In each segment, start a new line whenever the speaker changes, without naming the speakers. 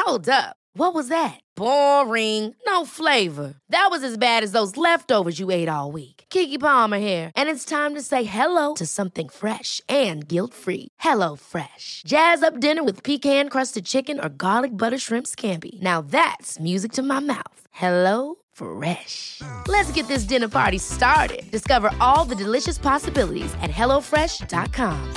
Hold up. What was that? Boring. No flavor. That was as bad as those leftovers you ate all week. Keke Palmer here, and it's time to say hello to something fresh and guilt-free. Hello Fresh. Jazz up dinner with pecan-crusted chicken or garlic butter shrimp scampi. Now that's music to my mouth. Hello Fresh. Let's get this dinner party started. Discover all the delicious possibilities at hellofresh.com.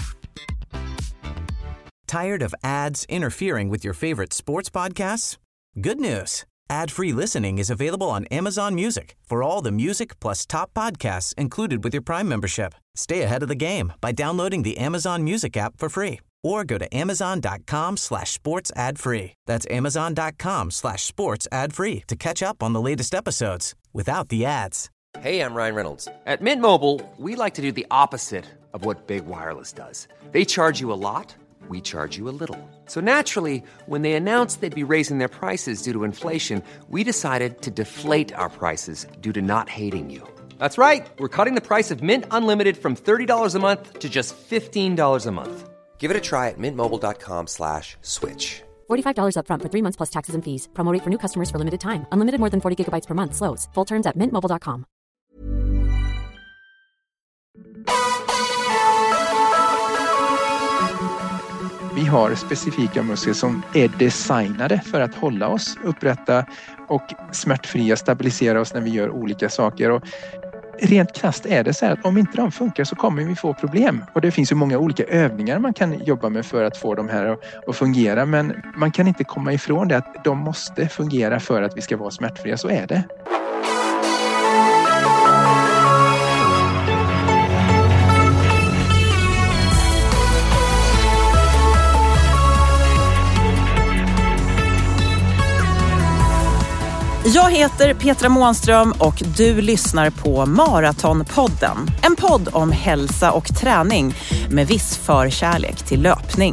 Tired of ads interfering with your favorite sports podcasts? Good news. Ad-free listening is available on Amazon Music for all the music plus top podcasts included with your Prime membership. Stay ahead of the game by downloading the Amazon Music app for free or go to amazon.com/sports ad free. That's amazon.com/sports ad free to catch up on the latest episodes without the ads.
Hey, I'm Ryan Reynolds. At Mint Mobile, we like to do the opposite of what Big Wireless does. They charge you a lot. We charge you a little. So naturally, when they announced they'd be raising their prices due to inflation, we decided to deflate our prices due to not hating you. That's right. We're cutting the price of Mint Unlimited from $30 a month to just $15 a month. Give it a try at mintmobile.com/switch.
$45 up front for 3 months plus taxes and fees. Promo rate for new customers for limited time. Unlimited more than 40 gigabytes per month. Slows full terms at mintmobile.com.
Vi har specifika muskler som är designade för att hålla oss upprätta och smärtfria, stabilisera oss när vi gör olika saker. Och rent krasst är det så här att om inte de funkar så kommer vi få problem. Och det finns ju många olika övningar man kan jobba med för att få de här att fungera. Men man kan inte komma ifrån det att de måste fungera för att vi ska vara smärtfria. Så är det.
Jag heter Petra Månström och du lyssnar på Maratonpodden. En podd om hälsa och träning med viss förkärlek till löpning.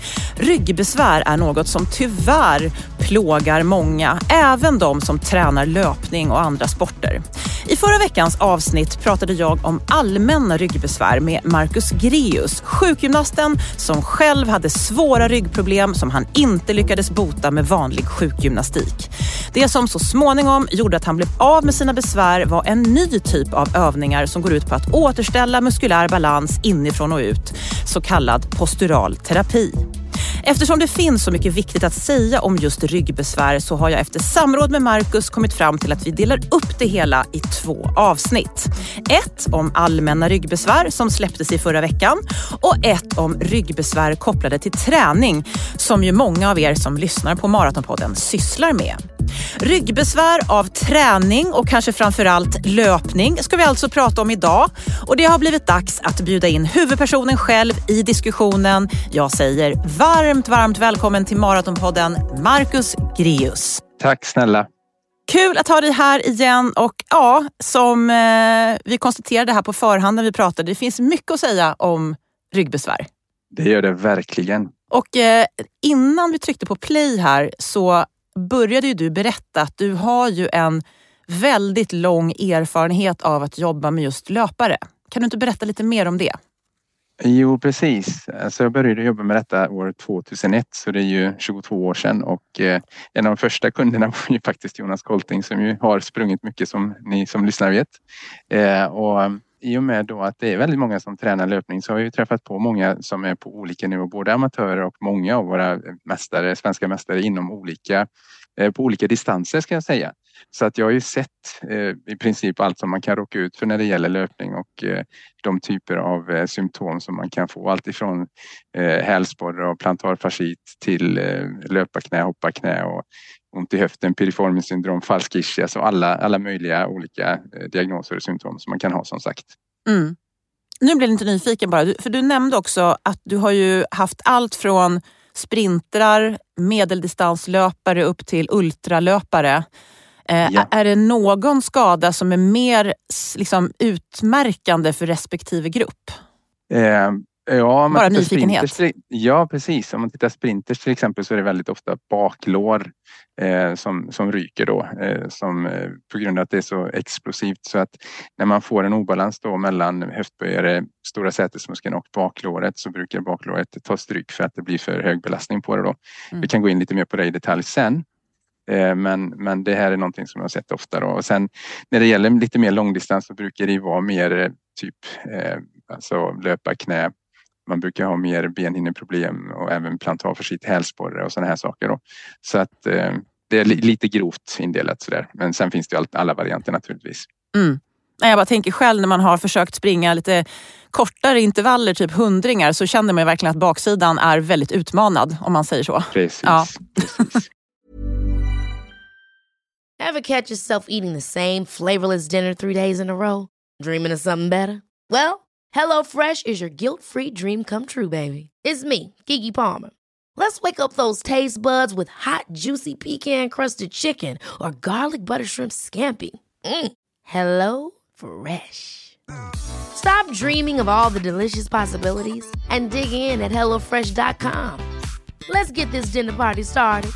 Ryggbesvär är något som tyvärr plågar många, även de som tränar löpning och andra sporter. I förra veckans avsnitt pratade jag om allmänna ryggbesvär med Marcus Greus, sjukgymnasten som själv hade svåra ryggproblem som han inte lyckades bota med vanlig sjukgymnastik. Det som så småningom gjorde att han blev av med sina besvär var en ny typ av övningar som går ut på att återställa muskulär balans inifrån och ut, så kallad postural terapi. Eftersom det finns så mycket viktigt att säga om just ryggbesvär så har jag efter samråd med Marcus kommit fram till att vi delar upp det hela i 2 avsnitt. Ett om allmänna ryggbesvär som släpptes i förra veckan och ett om ryggbesvär kopplade till träning som ju många av er som lyssnar på Maratonpodden sysslar med. Ryggbesvär av träning och kanske framförallt löpning ska vi alltså prata om idag. Och det har blivit dags att bjuda in huvudpersonen själv i diskussionen. Jag säger varmt välkommen till Maratonpodden, Marcus Greus.
Tack snälla.
Kul att ha dig här igen och ja, som vi konstaterade här på förhand när vi pratade, det finns mycket att säga om ryggbesvär.
Det gör det verkligen.
Och innan vi tryckte på play här så började ju du berätta att du har ju en väldigt lång erfarenhet av att jobba med just löpare. Kan du inte berätta lite mer om det?
Jo, precis. Alltså jag började jobba med detta år 2001, så det är ju 22 år sedan. Och en av de första kunderna var ju faktiskt Jonas Kolting som ju har sprungit mycket som ni som lyssnar vet. Och i och med då att det är väldigt många som tränar löpning så har vi träffat på många som är på olika nivå, både amatörer och många av våra mästare, svenska mästare inom på olika distanser ska jag säga. Så att jag har ju sett i princip allt som man kan råka ut för när det gäller löpning och de typer av symptom som man kan få. Allt ifrån hälsporre och plantarfascit till löparknä, hopparknä och ont i höften, piriformis syndrom, falsk ischias, alltså alla möjliga olika diagnoser och symptom som man kan ha som sagt.
Mm. Nu blir jag lite nyfiken bara, för du nämnde också att du har ju haft allt från sprintrar, medeldistanslöpare upp till ultralöpare. Ja. Är det någon skada som är mer liksom utmärkande för respektive grupp?
Ja,
bara nyfikenhet.
Ja, precis. Om man tittar sprinters till exempel så är det väldigt ofta baklår som ryker då. På grund av att det är så explosivt. Så att när man får en obalans då mellan höftböjare, stora sätesmuskeln och baklåret så brukar baklåret ta stryk för att det blir för hög belastning på det då. Vi kan gå in lite mer på det i detalj sen. Men det här är någonting som jag har sett ofta då. Och sen när det gäller lite mer långdistans så brukar det vara mer typ alltså löpa knä. Man brukar ha mer benhinneproblem och även plantar för sitt hälsporre och sådana här saker då. Så att det är lite grovt indelat sådär. Men sen finns det ju alla varianter naturligtvis.
Jag bara tänker själv när man har försökt springa lite kortare intervaller, typ 100-ringar, så känner man verkligen att baksidan är väldigt utmanad, om man säger så.
Precis.
Ja.
Precis.
Ever catch yourself eating the same flavorless dinner 3 days in a row? Dreaming of something better? Well, HelloFresh is your guilt-free dream come true, baby. It's me, Keke Palmer. Let's wake up those taste buds with hot, juicy pecan-crusted chicken or garlic butter shrimp scampi. Hello Fresh. Stop dreaming of all the delicious possibilities and dig in at HelloFresh.com. Let's get this dinner party started.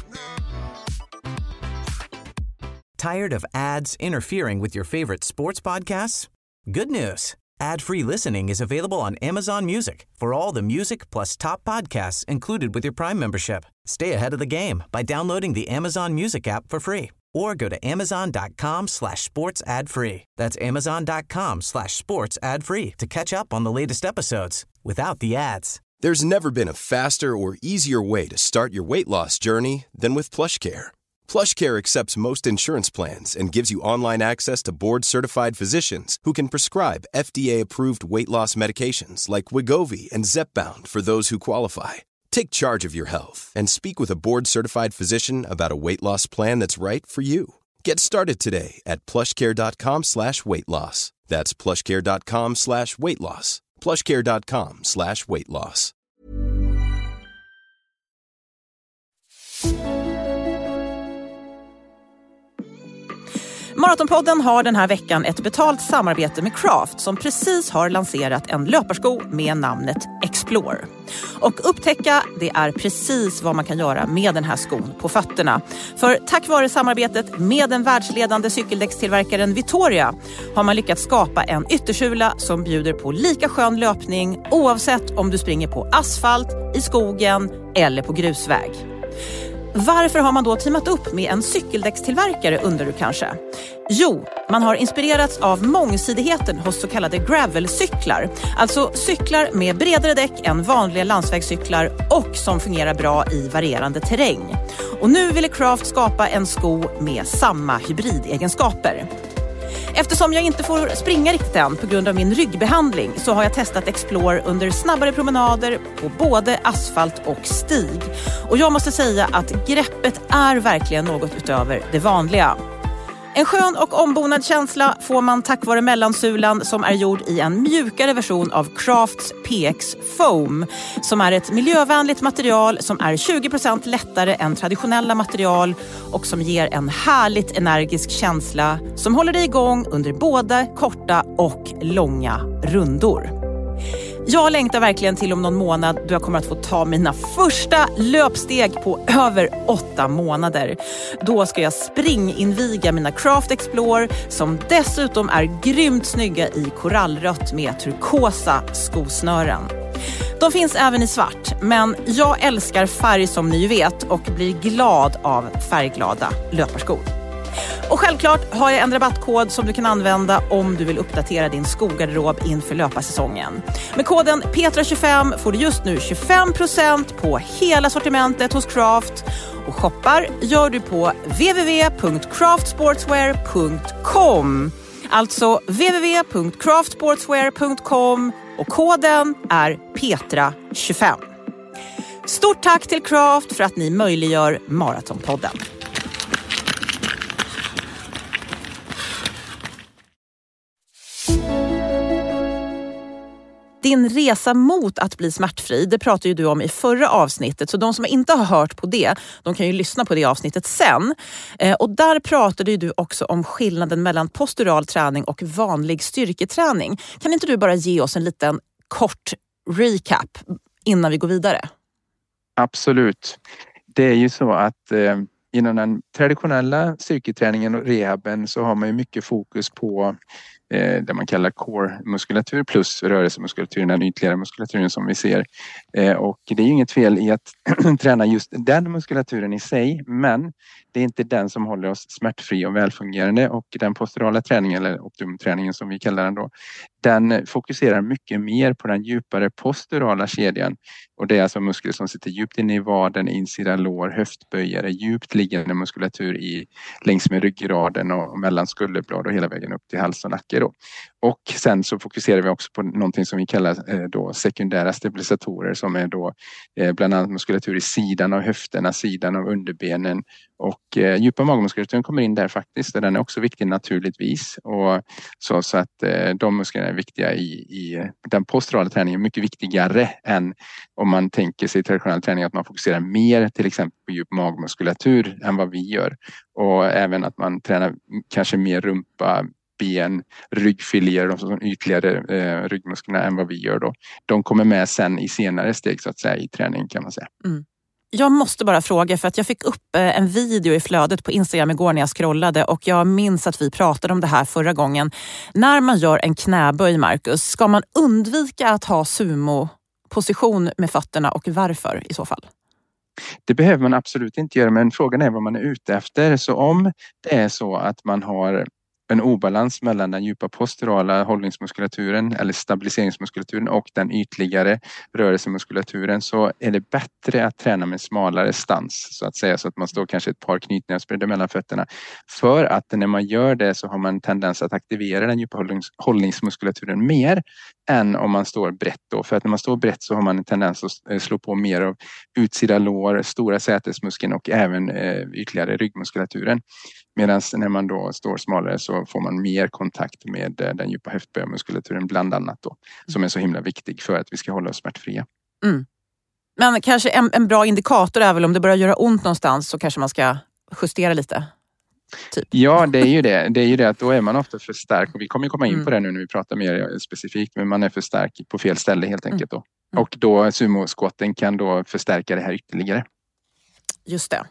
Tired of ads interfering with your favorite sports podcasts? Good news. Ad-free listening is available on Amazon Music for all the music plus top podcasts included with your Prime membership. Stay ahead of the game by downloading the Amazon Music app for free or go to amazon.com/sports ad free. That's amazon.com/sports ad free to catch up on the latest episodes without the ads.
There's never been a faster or easier way to start your weight loss journey than with PlushCare. PlushCare accepts most insurance plans and gives you online access to board-certified physicians who can prescribe FDA-approved weight loss medications like Wegovy and Zepbound for those who qualify. Take charge of your health and speak with a board-certified physician about a weight loss plan that's right for you. Get started today at plushcare.com/weightloss. That's plushcare.com/weightloss. plushcare.com/weightloss.
Maratonpodden har den här veckan ett betalt samarbete med Craft som precis har lanserat en löparsko med namnet Explore. Och upptäcka, det är precis vad man kan göra med den här skon på fötterna. För tack vare samarbetet med den världsledande cykeldäckstillverkaren Vittoria har man lyckats skapa en yttersula som bjuder på lika skön löpning oavsett om du springer på asfalt, i skogen eller på grusväg. Varför har man då teamat upp med en cykeldäckstillverkare, undrar du kanske? Jo, man har inspirerats av mångsidigheten hos så kallade gravelcyklar. Alltså cyklar med bredare däck än vanliga landsvägscyklar och som fungerar bra i varierande terräng. Och nu ville Craft skapa en sko med samma hybridegenskaper. Eftersom jag inte får springa riktigt än på grund av min ryggbehandling så har jag testat Explore under snabbare promenader på både asfalt och stig. Och jag måste säga att greppet är verkligen något utöver det vanliga. En skön och ombonad känsla får man tack vare mellansulan som är gjord i en mjukare version av Crafts PX Foam som är ett miljövänligt material som är 20% lättare än traditionella material och som ger en härligt energisk känsla som håller dig igång under både korta och långa rundor. Jag längtar verkligen till om någon månad då jag kommer att få ta mina första löpsteg på över 8 månader. Då ska jag springinviga mina Craft Explore som dessutom är grymt snygga i korallrött med turkosa skosnören. De finns även i svart, men jag älskar färg som ni vet och blir glad av färgglada löparskor. Och självklart har jag en rabattkod som du kan använda om du vill uppdatera din skogarderob inför löparsäsongen. Med koden Petra25 får du just nu 25% på hela sortimentet hos Craft. Och shoppar gör du på www.craftsportswear.com. Alltså www.craftsportswear.com och koden är Petra25. Stort tack till Craft för att ni möjliggör Maratonpodden. Din resa mot att bli smärtfri, det pratade ju du om i förra avsnittet. Så de som inte har hört på det, de kan ju lyssna på det avsnittet sen. Och där pratade du också om skillnaden mellan postural träning och vanlig styrketräning. Kan inte du bara ge oss en liten kort recap innan vi går vidare?
Absolut. Det är ju så att inom den traditionella styrketräningen och rehaben så har man ju mycket fokus på det man kallar core-muskulatur plus rörelsemuskulatur, den ytligare muskulaturen som vi ser. Och det är ju inget fel i att träna just den muskulaturen i sig, men det är inte den som håller oss smärtfria och välfungerande, och den posturala träningen eller optimumträningen som vi kallar den då, den fokuserar mycket mer på den djupare posturala kedjan, och det är alltså muskler som sitter djupt inne i vaden, insida lår, höftböjare, djupt liggande muskulatur längs med ryggraden och mellan skulderblad och hela vägen upp till hals och nacke då. Och sen så fokuserar vi också på någonting som vi kallar då sekundära stabilisatorer, som är då bland annat muskulatur i sidan av höfterna, sidan av underbenen, och djupa magmuskulaturen kommer in där faktiskt, och den är också viktig naturligtvis, och så att de musklerna är viktiga i den posturala träningen, mycket viktigare än om man tänker sig traditionell träning, att man fokuserar mer till exempel på djup magmuskulatur än vad vi gör, och även att man tränar kanske mer rumpa, ben, ryggfiléer, de som ytligare ryggmusklerna än vad vi gör då. De kommer med sen i senare steg så att säga i träning, kan man säga.
Mm. Jag måste bara fråga, för att jag fick upp en video i flödet på Instagram igår när jag scrollade, och jag minns att vi pratade om det här förra gången. När man gör en knäböj, Marcus, ska man undvika att ha sumo-position med fötterna, och varför i så fall?
Det behöver man absolut inte göra, men frågan är vad man är ute efter. Så om det är så att man har en obalans mellan den djupa posturala hållningsmuskulaturen eller stabiliseringsmuskulaturen och den ytligare rörelsemuskulaturen, så är det bättre att träna med smalare stans så att säga, så att man står kanske ett par knytnävsbredder mellan fötterna. För att när man gör det så har man tendens att aktivera den djupa hållningsmuskulaturen mer än om man står brett då. För att när man står brett så har man en tendens att slå på mer av utsida lår, stora sätesmuskeln och även ytligare ryggmuskulaturen. Medan när man då står smalare så får man mer kontakt med den djupa höftböjarmuskulaturen bland annat då, som är så himla viktig för att vi ska hålla oss smärtfria.
Mm. Men kanske en bra indikator är väl om det börjar göra ont någonstans, så kanske man ska justera lite. Typ.
Ja, det är ju det. Det är ju det att då är man ofta för stark, och vi kommer komma in på det nu när vi pratar mer specifikt, men man är för stark på fel ställe helt enkelt då. Och då sumo-squatten kan då förstärka det här ytterligare.
Just det.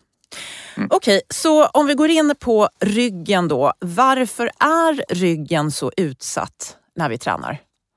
Okej, så om vi går in på ryggen då. Varför är ryggen så utsatt när vi tränar?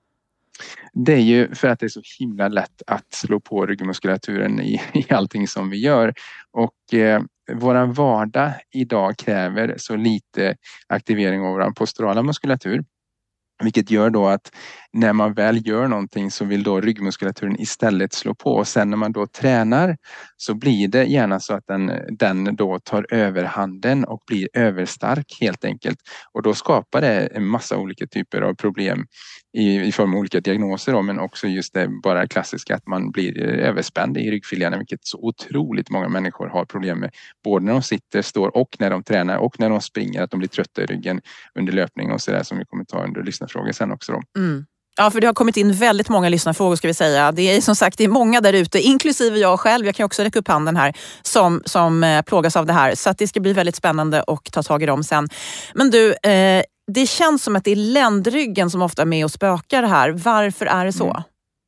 Det är ju för att det är så himla lätt att slå på ryggmuskulaturen i allting som vi gör. Och våran vardag idag kräver så lite aktivering av vår posturala muskulatur. Vilket gör då att när man väl gör någonting så vill då ryggmuskulaturen istället slå på. Och sen när man då tränar så blir det gärna så att den då tar överhanden och blir överstark helt enkelt. Och då skapar det en massa olika typer av problem i form av olika diagnoser då, men också just det bara klassiska att man blir överspänd i ryggfiléerna, vilket så otroligt många människor har problem med. Både när de sitter, står och när de tränar och när de springer, att de blir trötta i ryggen under löpning och sådär, som vi kommer ta under lyssnarfrågor sen också då.
Mm. Ja, för det har kommit in väldigt många lyssnarfrågor ska vi säga. Det är som sagt, det är många där ute, inklusive jag själv. Jag kan också räcka upp handen här som plågas av det här. Så att det ska bli väldigt spännande att ta tag i dem sen. Men du, det känns som att det är ländryggen som ofta är med och spökar det här. Varför är det så?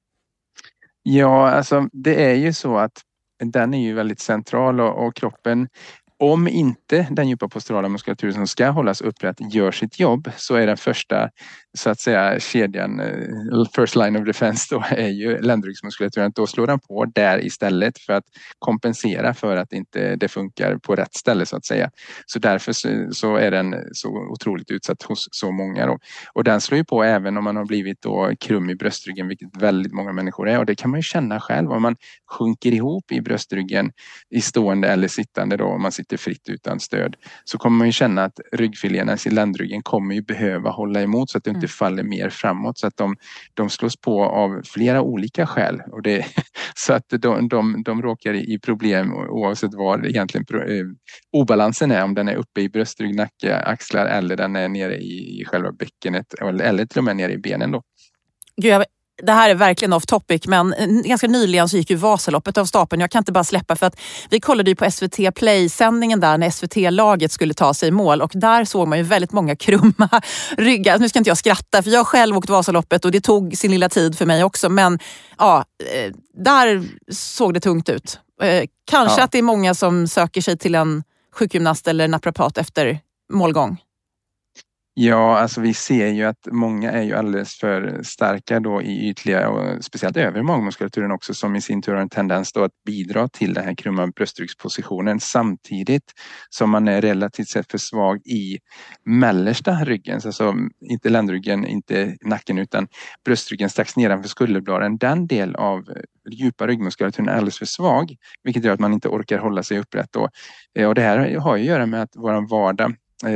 Ja, alltså det är ju så att den är ju väldigt central och kroppen, om inte den djupa posturala muskulaturen som ska hållas upprätt gör sitt jobb, så är den första så att säga kedjan, first line of defense då, är ju ländryggsmuskulaturen. Då slår den på där istället för att kompensera för att inte det funkar på rätt ställe så att säga. Så därför så är den så otroligt utsatt hos så många då. Och den slår ju på även om man har blivit då krum i bröstryggen, vilket väldigt många människor är. Och det kan man ju känna själv om man sjunker ihop i bröstryggen i stående eller sittande då, om man sitter fritt utan stöd, så kommer man ju känna att ryggfiléerna i ländryggen kommer ju behöva hålla emot så att det inte faller mer framåt, så att de slås på av flera olika skäl, och det, så att de råkar i problem oavsett vad egentligen obalansen är, om den är uppe i bröstrygg, nacke, axlar eller den är nere i själva bäckenet eller till och med nere i benen då.
Gud, det här är verkligen off topic, men ganska nyligen så gick ju Vasaloppet av stapeln. Jag kan inte bara släppa för att vi kollade ju på SVT Play-sändningen där när SVT-laget skulle ta sig i mål och där såg man ju väldigt många krumma ryggar. Nu ska inte jag skratta för jag själv åkt Vasaloppet och det tog sin lilla tid för mig också, men ja, där såg det tungt ut. Kanske att det är många som söker sig till en sjukgymnast eller naprapat efter målgång.
Ja, alltså vi ser ju att många är ju alldeles för starka då i ytliga och speciellt övre magmuskulaturen också, som i sin tur har en tendens då att bidra till den här krumma bröstryggspositionen samtidigt som man är relativt sett för svag i mellersta ryggen, alltså inte ländryggen, inte nacken utan bröstryggen strax nedanför skulderbladen. Den del av djupa ryggmuskulaturen är alldeles för svag, vilket gör att man inte orkar hålla sig upprätt då. Och det här har ju att göra med att vår vardag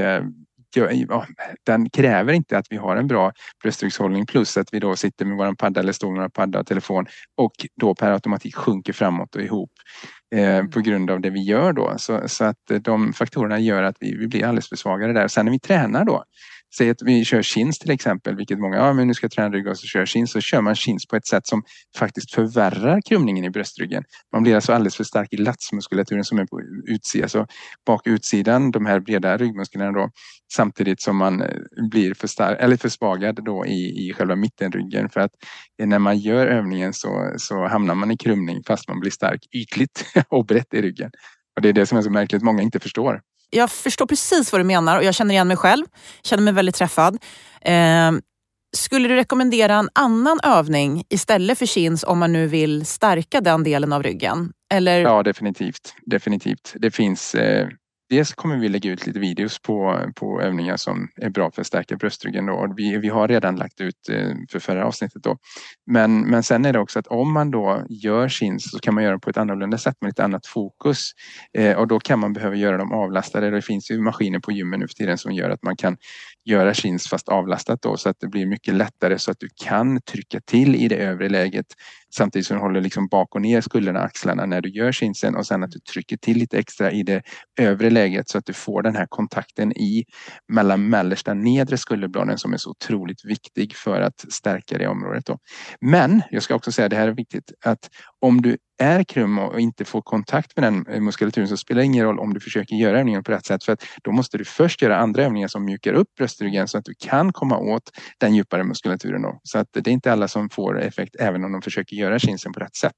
den kräver inte att vi har en bra bröstryggshållning plus att vi då sitter med våran padda eller står med våran padda och telefon och då per automatik sjunker framåt och ihop på grund av det vi gör då. Så att de faktorerna gör att vi blir alldeles för svagare där. Sen när vi tränar då, säg att vi kör chins till exempel, vilket många, men nu ska jag träna rygg och så kör chins, så kör man chins på ett sätt som faktiskt förvärrar krumningen i bröstryggen. Man blir alltså alldeles för stark i latsmuskulaturen som är på utsidan, alltså bak utsidan, de här breda ryggmusklerna då, samtidigt som man blir för stark eller försvagad då i själva mittenryggen, för att när man gör övningen så hamnar man i krumning fast man blir stark ytligt och brett i ryggen. Och det är det som är så märkligt, många inte förstår.
Jag förstår precis vad du menar och jag känner igen mig själv. Känner mig väldigt träffad. Skulle du rekommendera en annan övning istället för chins om man nu vill stärka den delen av ryggen? Eller? Ja,
definitivt. Det finns... Dels kommer vi lägga ut lite videos på övningar som är bra för att stärka bröstryggen då. Vi har redan lagt ut för förra avsnittet då. Men sen är det också att om man då gör chins så kan man göra det på ett annorlunda sätt med ett annat fokus. Och då kan man behöva göra dem avlastade. Det finns ju maskiner på gymmen nu för tiden som gör att man kan göra chins fast avlastat då, så att det blir mycket lättare så att du kan trycka till i det övre läget samtidigt som du håller liksom bak och ner skulderna och axlarna när du gör chinsen, och sen att du trycker till lite extra i det övre läget så att du får den här kontakten mellan mellersta nedre skulderbladen som är så otroligt viktig för att stärka det området då. Men jag ska också säga, det här är viktigt, att om du är krum och inte får kontakt med den muskulaturen så spelar det ingen roll om du försöker göra övningen på rätt sätt, för att då måste du först göra andra övningar som mjukar upp bröstryggen så att du kan komma åt den djupare muskulaturen då. Så att det är inte alla som får effekt även om de försöker göra chinsen på rätt sätt.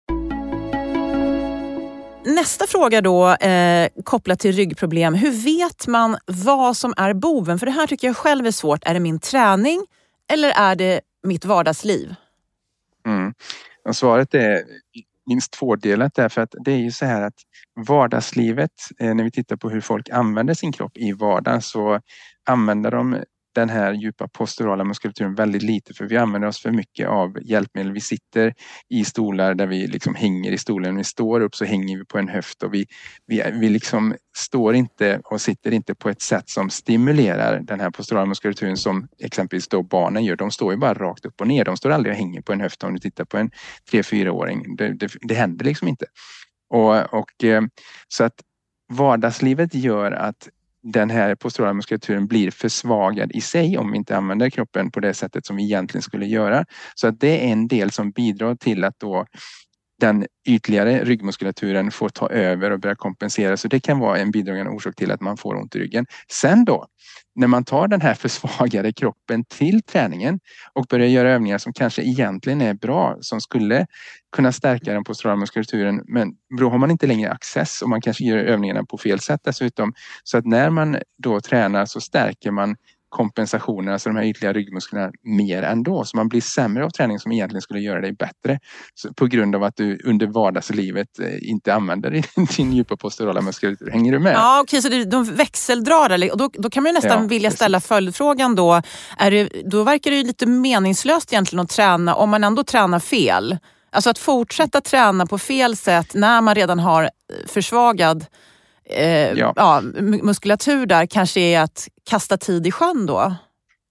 Nästa fråga då kopplat till ryggproblem. Hur vet man vad som är boven? För det här tycker jag själv är svårt. Är det min träning eller är det mitt vardagsliv?
Och svaret är minst tvådelat, därför att det är ju så här att vardagslivet, när vi tittar på hur folk använder sin kropp i vardagen, så använder de den här djupa posturala muskulaturen väldigt lite, för vi använder oss för mycket av hjälpmedel. Vi sitter i stolar där vi liksom hänger i stolen. När vi står upp så hänger vi på en höft och vi liksom står inte och sitter inte på ett sätt som stimulerar den här posturala muskulaturen som exempelvis då barnen gör. De står ju bara rakt upp och ner. De står aldrig och hänger på en höft om du tittar på en 3-4-åring. Det händer liksom inte. Och så att vardagslivet gör att den här posturala muskulaturen blir försvagad i sig om vi inte använder kroppen på det sättet som vi egentligen skulle göra. Så att det är en del som bidrar till att då den ytligare ryggmuskulaturen får ta över och börja kompensera. Så det kan vara en bidragande orsak till att man får ont i ryggen. Sen då, när man tar den här försvagade kroppen till träningen och börjar göra övningar som kanske egentligen är bra, som skulle kunna stärka den posturala muskulaturen, men då har man inte längre access och man kanske gör övningarna på fel sätt dessutom. Så att när man då tränar så stärker man kompensationen, alltså de här ytliga ryggmusklerna, mer ändå. Så man blir sämre av träning som egentligen skulle göra dig bättre. Så på grund av att du under vardagslivet inte använder din djupa posturala muskulatur. Hänger du med?
Ja, okej, så de växeldrar. Och då kan man ju nästan vilja ställa följdfrågan då. Då verkar det ju lite meningslöst egentligen att träna om man ändå tränar fel. Alltså att fortsätta träna på fel sätt när man redan har försvagad muskulatur där kanske är att kasta tid i sjön då?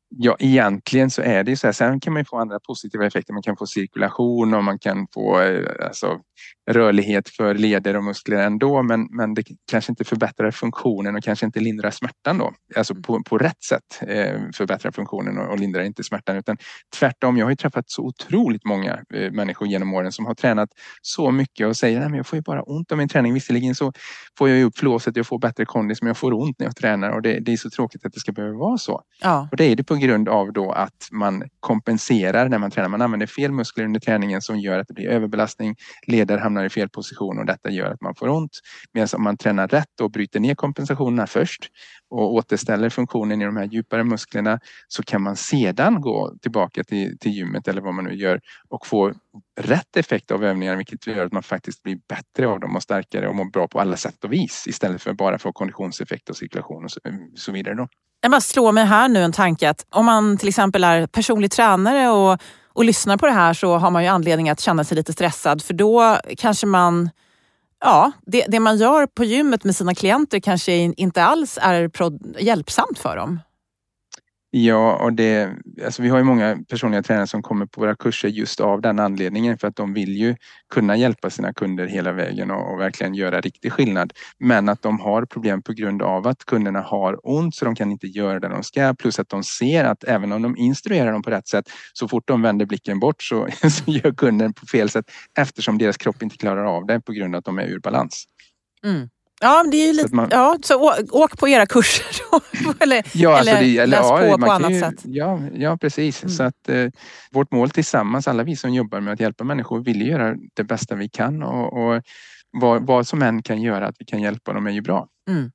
Ja, egentligen så är det ju så här. Sen kan man ju få andra positiva effekter. Man kan få cirkulation och man kan få rörlighet för leder och muskler ändå. Men det kanske inte förbättrar funktionen och kanske inte lindrar smärtan då. Alltså på rätt sätt förbättrar funktionen och lindrar inte smärtan. Utan tvärtom, jag har ju träffat så otroligt många människor genom åren som har tränat så mycket och säger att jag får ju bara ont av min träning. Visserligen så får jag ju upp flåset, jag får bättre kondis, men jag får ont när jag tränar. Och det är så tråkigt att det ska behöva vara så.
Ja.
Och det är det på grund av då att man kompenserar när man tränar. Man använder fel muskler under träningen som gör att det blir överbelastning. Leder hamnar i fel position och detta gör att man får ont. Medan om man tränar rätt och bryter ner kompensationerna först och återställer funktionen i de här djupare musklerna, så kan man sedan gå tillbaka till gymmet eller vad man nu gör och få rätt effekt av övningar, vilket gör att man faktiskt blir bättre av dem och starkare och mår bra på alla sätt och vis istället för bara få konditionseffekt och cirkulation och så vidare då.
Jag bara slår mig här nu en tanke att om man till exempel är personlig tränare och lyssnar på det här, så har man ju anledning att känna sig lite stressad, för då kanske man, det man gör på gymmet med sina klienter kanske inte alls är hjälpsamt för dem.
Ja, och vi har ju många personliga tränare som kommer på våra kurser just av den anledningen, för att de vill ju kunna hjälpa sina kunder hela vägen och verkligen göra riktig skillnad. Men att de har problem på grund av att kunderna har ont, så de kan inte göra det de ska. Plus att de ser att även om de instruerar dem på rätt sätt, så fort de vänder blicken bort så gör kunden på fel sätt, eftersom deras kropp inte klarar av det på grund av att de är ur balans.
Mm. Ja, det är ju lite, så åk på era kurser då. eller läs på annat sätt.
Ja, precis. Så att vårt mål tillsammans, alla vi som jobbar med att hjälpa människor, vill göra det bästa vi kan. Och vad som än kan göra att vi kan hjälpa dem är ju bra.
Mm.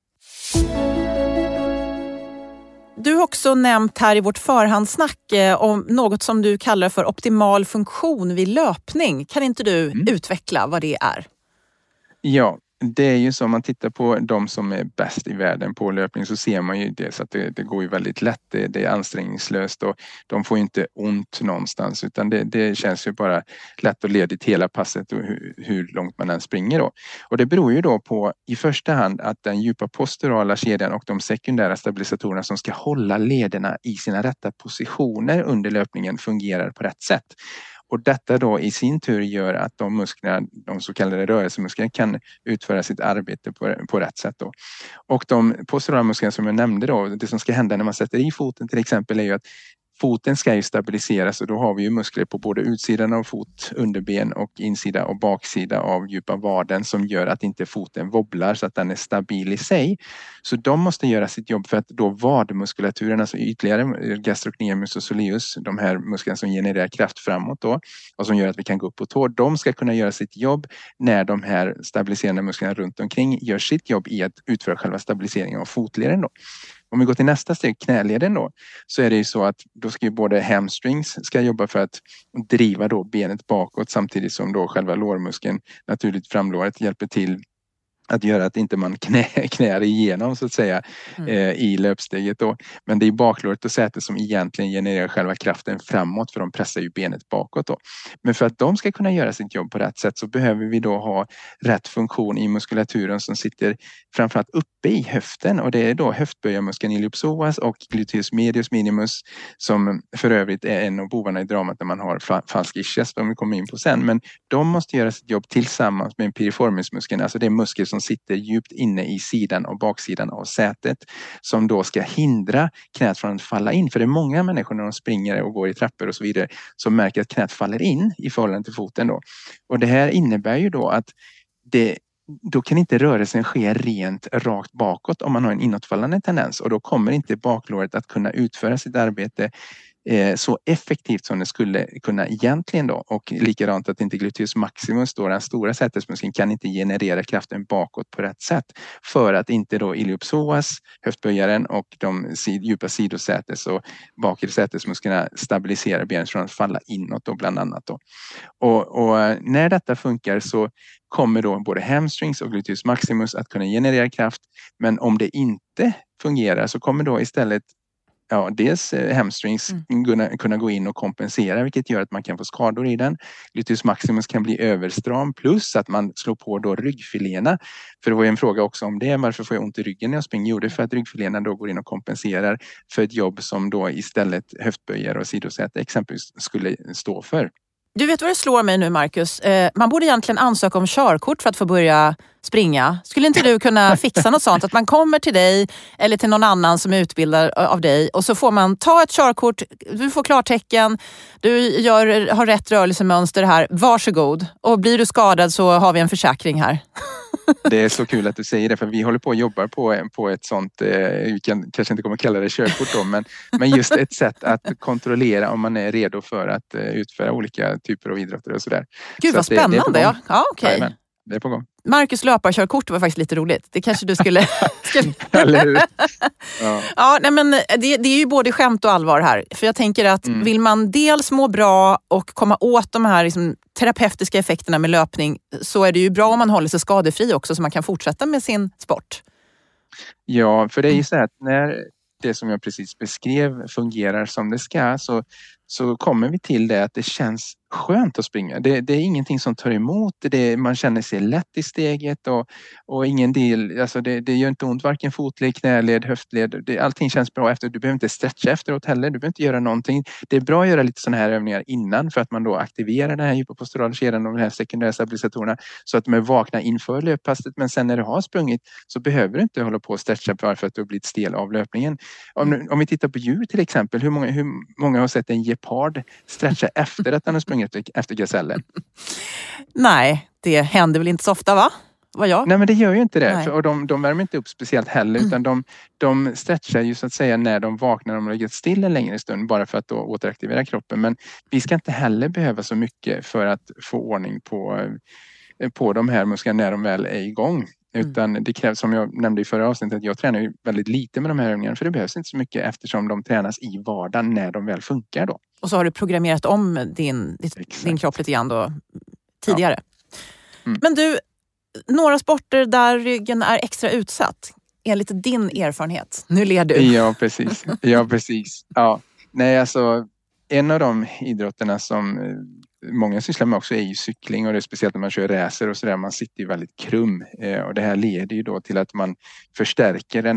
Du har också nämnt här i vårt förhandssnack om något som du kallar för optimal funktion vid löpning. Kan inte du utveckla vad det är?
Ja. Det är ju så, om man tittar på de som är bäst i världen på löpning, så ser man ju det, så att det går ju väldigt lätt. Det är ansträngningslöst och de får ju inte ont någonstans, utan det känns ju bara lätt och ledigt hela passet och hur långt man än springer då. Och det beror ju då på i första hand att den djupa posturala kedjan och de sekundära stabilisatorerna som ska hålla lederna i sina rätta positioner under löpningen fungerar på rätt sätt. Och detta då i sin tur gör att de musklerna, de så kallade rörelsemusklerna, kan utföra sitt arbete på rätt sätt då. Och de posturala musklerna som jag nämnde då, det som ska hända när man sätter i foten till exempel, är ju att foten ska ju stabiliseras, och då har vi ju muskler på både utsidan av fot, underben och insida och baksida av djupa vaden som gör att inte foten wobblar, så att den är stabil i sig. Så de måste göra sitt jobb för att då vadmuskulaturen, alltså ytligare gastrocnemius och soleus, de här musklerna som genererar kraft framåt då och som gör att vi kan gå upp på tå, de ska kunna göra sitt jobb när de här stabiliserande musklerna runt omkring gör sitt jobb i att utföra själva stabiliseringen av fotleden då. Om vi går till nästa steg, knäleden då, så är det ju så att då ska ju både hamstrings ska jobba för att driva då benet bakåt, samtidigt som då själva lårmuskeln, naturligt framlåret, hjälper till att göra att inte man knär igenom så att säga i löpsteget då. Men det är baklåret och sätet som egentligen genererar själva kraften framåt, för de pressar ju benet bakåt då. Men för att de ska kunna göra sitt jobb på rätt sätt, så behöver vi då ha rätt funktion i muskulaturen som sitter framförallt uppe i höften, och det är då höftböjarmuskeln iliopsoas och gluteus medius minimus, som för övrigt är en av bovarna i dramat när man har falsk ischias, som vi kommer in på sen. Men de måste göra sitt jobb tillsammans med piriformismuskeln, alltså det är muskel som sitter djupt inne i sidan och baksidan av sätet, som då ska hindra knät från att falla in. För det är många människor när de springer och går i trappor och så vidare som märker att knät faller in i förhållande till foten då. Och det här innebär ju då att då kan inte rörelsen ske rent rakt bakåt om man har en inåtfallande tendens, och då kommer inte baklåret att kunna utföra sitt arbete så effektivt som det skulle kunna egentligen då. Och likadant att inte gluteus maximus då, den stora sätesmuskeln, kan inte generera kraften bakåt på rätt sätt, för att inte då iliopsoas, höftböjaren, och de djupa sidosätes och bakre sätesmusklerna stabiliserar benet från att falla inåt då, bland annat då. Och när detta funkar så kommer då både hamstrings och gluteus maximus att kunna generera kraft, men om det inte fungerar så kommer då istället dels hamstrings kunna gå in och kompensera, vilket gör att man kan få skador i den. Gluteus maximus kan bli överstram, plus att man slår på då ryggfiléerna. För det var ju en fråga också om det. Varför får jag ont i ryggen när jag springer? Jo, det är för att ryggfiléerna då går in och kompenserar för ett jobb som då istället höftböjare och sidosäte exempelvis skulle stå för.
Du vet vad det slår mig nu, Marcus? Man borde egentligen ansöka om körkort för att få börja springa. Skulle inte du kunna fixa något sånt? Att man kommer till dig eller till någon annan som är utbildad av dig och så får man ta ett körkort, du får klartecken, du har rätt rörelsemönster här, varsågod. Och blir du skadad så har vi en försäkring här.
Det är så kul att du säger det, för vi håller på att jobba på ett sånt, vi kanske inte kommer att kalla det körkort då, men just ett sätt att kontrollera om man är redo för att utföra olika typer av idrotter och sådär.
Gud vad spännande, ja okej.
Jajamän, det är på gång.
Marcus löparkörkort var faktiskt lite roligt. Det kanske du skulle...
Eller hur?
Ja, nej, men det är ju både skämt och allvar här. För jag tänker att vill man dels må bra och komma åt de här liksom, terapeutiska effekterna med löpning, så är det ju bra om man håller sig skadefri också så man kan fortsätta med sin sport.
Ja, för det är ju så att när det som jag precis beskrev fungerar som det ska, så kommer vi till det att det känns skönt att springa. Det är ingenting som tar emot. Man känner sig lätt i steget och ingen del, alltså det gör inte ont varken fotled, knäled, höftled. Allting känns bra efter. Du behöver inte stretcha efteråt heller. Du behöver inte göra någonting. Det är bra att göra lite sådana här övningar innan för att man då aktiverar den här hypoposturala kedjan och de här sekundära stabilisatorerna så att de är vakna inför löppasset. Men sen när du har sprungit så behöver du inte hålla på och stretcha bara för att du har blivit stel av löpningen. Om vi tittar på djur till exempel, hur många har sett en gepard stretcha efter att han har sprungit efter gasellen?
Nej, det händer väl inte så ofta, va?
Nej, men det gör ju inte det. Och de värmer inte upp speciellt heller, utan de stretchar ju så att säga när de vaknar, de har legat still en längre stund bara för att då återaktivera kroppen. Men vi ska inte heller behöva så mycket för att få ordning på de här musklerna när de väl är igång. Utan det krävs, som jag nämnde i förra avsnittet, jag tränar ju väldigt lite med de här övningarna för det behövs inte så mycket eftersom de tränas i vardagen när de väl funkar då.
Och så har du programmerat om din kropp lite grann då tidigare. Ja. Men du, några sporter där ryggen är extra utsatt enligt din erfarenhet. Nu ler du.
Ja, precis. Ja. Nej, alltså en av de idrotterna som många sysslar med också är ju cykling, och det är speciellt när man kör racer och sådär. Man sitter ju väldigt krum och det här leder ju då till att man förstärker den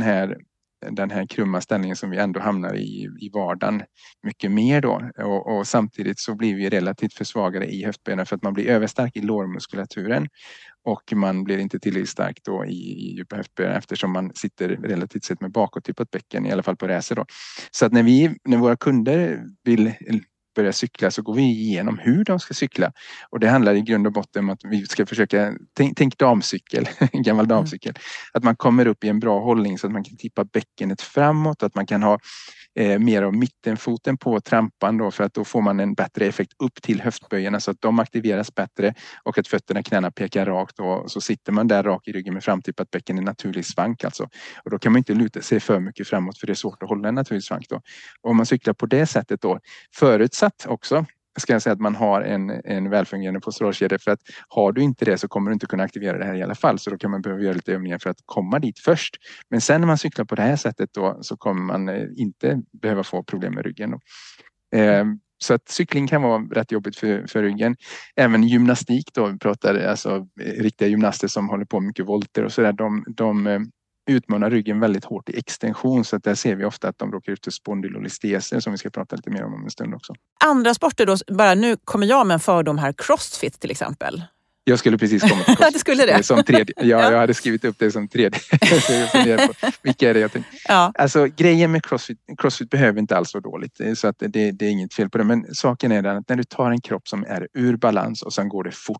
här krumma ställningen som vi ändå hamnar i vardagen mycket mer då. Och samtidigt så blir vi relativt försvagade i höftbenen för att man blir överstark i lårmuskulaturen och man blir inte tillräckligt stark då i djupa höftbenen eftersom man sitter relativt sett med bakåttypat bäcken, i alla fall på racer då. Så att när våra kunder vill börja cykla så går vi igenom hur de ska cykla. Och det handlar i grund och botten om att vi ska försöka, tänk damcykel, en gammal damcykel. Att man kommer upp i en bra hållning så att man kan tippa bäckenet framåt, att man kan ha mer av mittenfoten på trampan då, för att då får man en bättre effekt upp till höftböjarna så att de aktiveras bättre och att fötterna, knäna pekar rakt och så sitter man där rak i ryggen med framtippat bäcken i naturlig svank alltså. Och då kan man inte luta sig för mycket framåt för det är svårt att hålla en naturlig svank då. Och om man cyklar på det sättet då, förutsatt också ska jag säga att man har en välfungerande posturalkedja, för att har du inte det så kommer du inte kunna aktivera det här i alla fall, så då kan man behöva göra lite övningar för att komma dit först. Men sen när man cyklar på det här sättet då så kommer man inte behöva få problem med ryggen då. Så att cykling kan vara rätt jobbigt för ryggen. Även gymnastik då, vi pratar alltså riktiga gymnaster som håller på mycket volter och sådär, de utmanar ryggen väldigt hårt i extension, så att där ser vi ofta att de råkar ut för spondylolistheser som vi ska prata lite mer om en stund också.
Andra sporter då, bara nu kommer jag med en fördom här, crossfit till exempel.
Jag skulle precis komma till crossfit.
Du skulle det?
Som tredje. Ja, jag hade skrivit upp det som tredje. Vilka är det jag tänkte?
Ja.
Alltså grejen med crossfit behöver inte alls vara dåligt, så att det är inget fel på det. Men saken är den att när du tar en kropp som är ur balans och sen går det fort,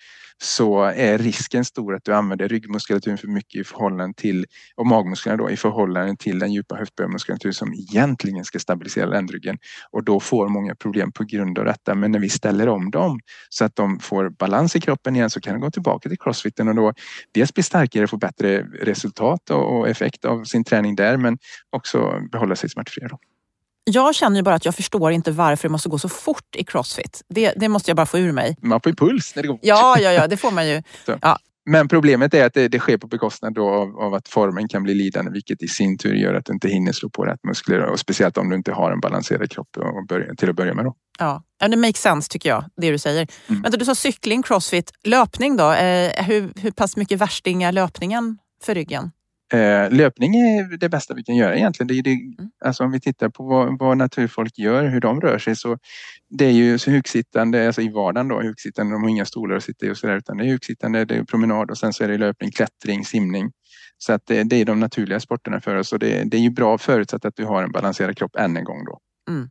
så är risken stor att du använder ryggmuskulaturen för mycket i förhållande till, och magmusklerna då, i förhållande till den djupa höftböjmuskulatur som egentligen ska stabilisera ländryggen. Och då får många problem på grund av detta. Men när vi ställer om dem så att de får balans i kroppen igen, så kan de gå tillbaka till crossfiten och då dels bli starkare, få bättre resultat och effekt av sin träning där, men också behålla sig smärtfria då.
Jag känner ju bara att jag förstår inte varför det måste gå så fort i crossfit. Det måste jag bara få ur mig.
Man får ju puls när det går.
Ja, det får man ju. Ja.
Men problemet är att det sker på bekostnad då av att formen kan bli lidande, vilket i sin tur gör att du inte hinner slå på rätt muskler, och speciellt om du inte har en balanserad kropp till att börja med då.
Ja, det makes sense tycker jag, det du säger. Men du sa cykling, crossfit, löpning då. Hur pass mycket värsting är löpningen för ryggen?
Löpning är det bästa vi kan göra egentligen. Alltså om vi tittar på vad naturfolk gör, hur de rör sig, så det är ju så huggsittande, alltså i vardagen då, huggsittande, de har inga stolar att sitta i och sådär, utan det är huggsittande, det är promenad och sen så är det löpning, klättring, simning. Så att det är de naturliga sporterna för oss, och det är ju bra förutsatt att du har en balanserad kropp än en gång då.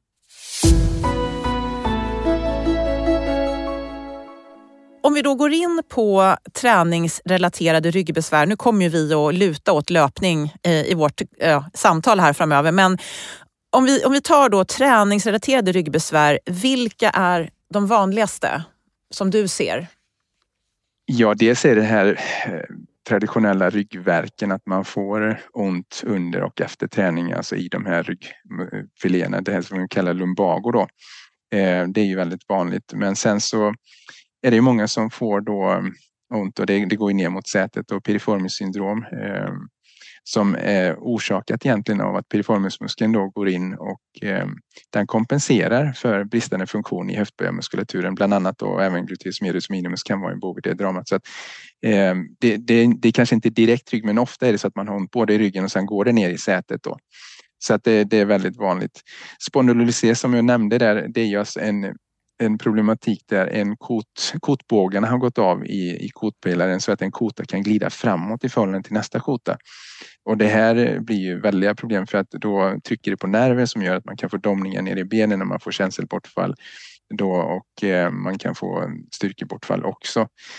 Om vi då går in på träningsrelaterade ryggbesvär, nu kommer ju vi att luta åt löpning i vårt samtal här framöver, men om vi tar då träningsrelaterade ryggbesvär, vilka är de vanligaste som du ser?
Ja, dels är det här traditionella ryggvärken, att man får ont under och efter träning, alltså i de här ryggfiléerna, det här som vi kallar lumbago då. Det är ju väldigt vanligt, men sen så är det ju många som får då ont, och det går ju ner mot sätet, och piriformis syndrom som är orsakat egentligen av att piriformismuskeln då går in och den kompenserar för bristande funktion i höftböjarmuskulaturen, bland annat då även gluteus medius minimus kan vara en bov i det dramat. Så att, det är kanske inte direkt rygg, men ofta är det så att man har ont både i ryggen och sen går det ner i sätet då. Så att det är väldigt vanligt. Spondylolistes som jag nämnde där, det är ju alltså en problematik där kotbågarna har gått av i kotpelaren, så att en kota kan glida framåt i förhållande till nästa kota. Och det här blir ju väldiga problem, för att då trycker det på nerver som gör att man kan få domningar ner i benen när man får känselbortfall då, och man kan få styrkebortfall också.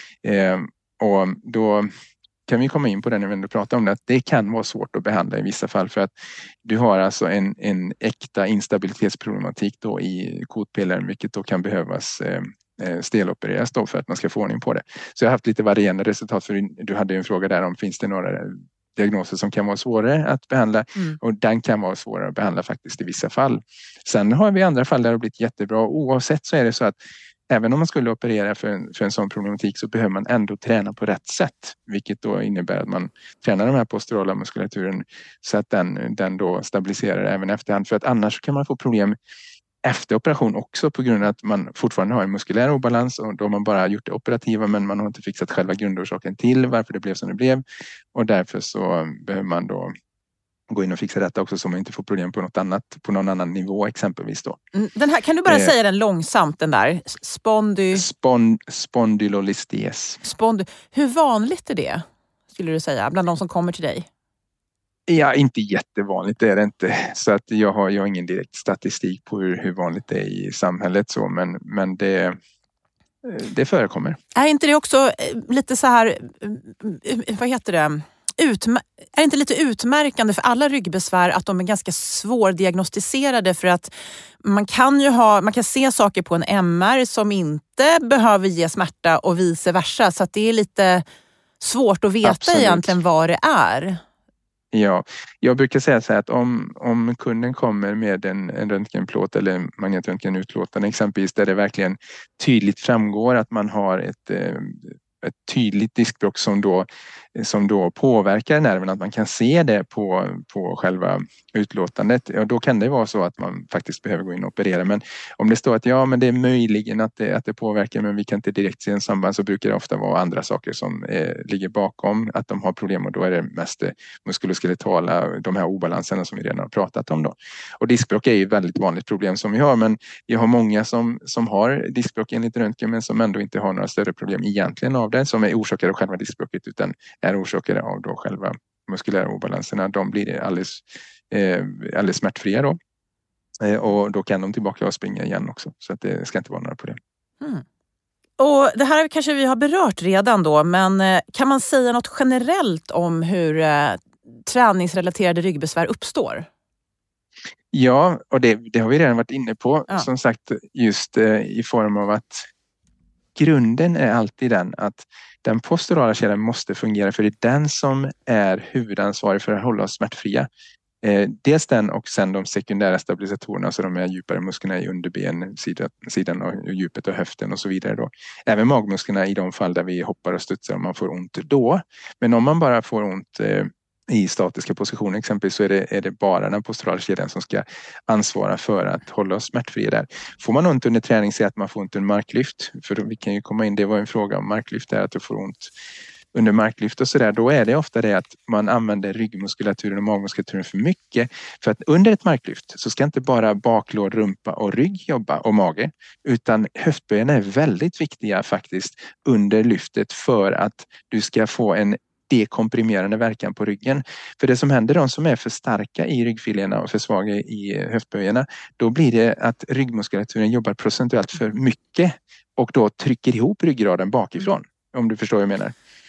Och då kan vi komma in på det när vi ändå pratar om det, att det kan vara svårt att behandla i vissa fall, för att du har alltså en äkta instabilitetsproblematik då i kotpelaren, vilket då kan behövas stelopereras då för att man ska få ordning på det. Så jag har haft lite varierande resultat, för du hade ju en fråga där om finns det några diagnoser som kan vara svårare att behandla, och den kan vara svårare att behandla faktiskt i vissa fall. Sen har vi andra fall där det har blivit jättebra. Oavsett så är det så att även om man skulle operera för en sån problematik, så behöver man ändå träna på rätt sätt. Vilket då innebär att man tränar den här posturala muskulaturen så att den då stabiliserar även efterhand. För att annars kan man få problem efter operation också, på grund av att man fortfarande har en muskulär obalans, och då har man bara gjort det operativa, men man har inte fixat själva grundorsaken till varför det blev som det blev. Och därför så behöver man då gå in och fixa detta också, så man inte får problem på någon annan nivå exempelvis då.
Den här, kan du bara säga den långsamt, den där?
Spondylolistes.
Hur vanligt är det, skulle du säga, bland de som kommer till dig?
Ja, inte jättevanligt, det är det inte. Så att jag har ingen direkt statistik på hur vanligt det är i samhället så, men det förekommer.
Är inte det också lite så här, vad heter det? Är det inte lite utmärkande för alla ryggbesvär att de är ganska svårdiagnostiserade, för att man kan se saker på en MR som inte behöver ge smärta och vice versa, så att det är lite svårt att veta egentligen vad det är.
Ja, jag brukar säga så här att om kunden kommer med en röntgenplåt eller magnetröntgenutlåtande exempelvis, där det verkligen tydligt framgår att man har ett tydligt diskbråck som då påverkar nerven, att man kan se det på själva utlåtandet, ja, då kan det vara så att man faktiskt behöver gå in och operera. Men om det står att ja, men det är möjligen att det påverkar, men vi kan inte direkt se en samband, så brukar det ofta vara andra saker som ligger bakom att de har problem, och då är det mest muskuloskeletala, de här obalanserna som vi redan har pratat om då. Och diskbråck är ju ett väldigt vanligt problem som vi har, men jag har många som har diskbråck enligt röntgen, men som ändå inte har några större problem egentligen av det, som är orsakade av själva diskbråcket, utan är orsakade av då själva muskulära obalanserna. De blir alldeles smärtfria då. Och då kan de tillbaka och springa igen också. Så att det ska inte vara några problem.
Och det här kanske vi har berört redan då, men kan man säga något generellt om hur träningsrelaterade ryggbesvär uppstår?
Ja, och det har vi redan varit inne på. Ja. Som sagt, just i form av att grunden är alltid den att den posturala kedjan måste fungera, för det är den som är huvudansvarig för att hålla oss smärtfria. Dels den och sen de sekundära stabilisatorerna, alltså de här djupare musklerna i underben, sidan och djupet av höften och så vidare då. Även magmusklerna i de fall där vi hoppar och studsar och man får ont då. Men om man bara får ont i statiska positioner exempelvis, så är det bara den posturala kedjan som ska ansvara för att hålla oss smärtfria där. Får man ont under träning, så att man får ont under marklyft, för vi kan ju komma in, det var en fråga om marklyft där, att du får ont under marklyft och sådär, då är det ofta det att man använder ryggmuskulaturen och magmuskulaturen för mycket. För att under ett marklyft så ska inte bara baklår, rumpa och rygg jobba och mage, utan höftböjarna är väldigt viktiga faktiskt under lyftet för att du ska få en dekomprimerande verkan på ryggen. För det som händer, de som är för starka i ryggfiléerna och för svaga i höftböjarna, då blir det att ryggmuskulaturen jobbar procentuellt för mycket och då trycker ihop ryggraden bakifrån, om du förstår vad jag menar.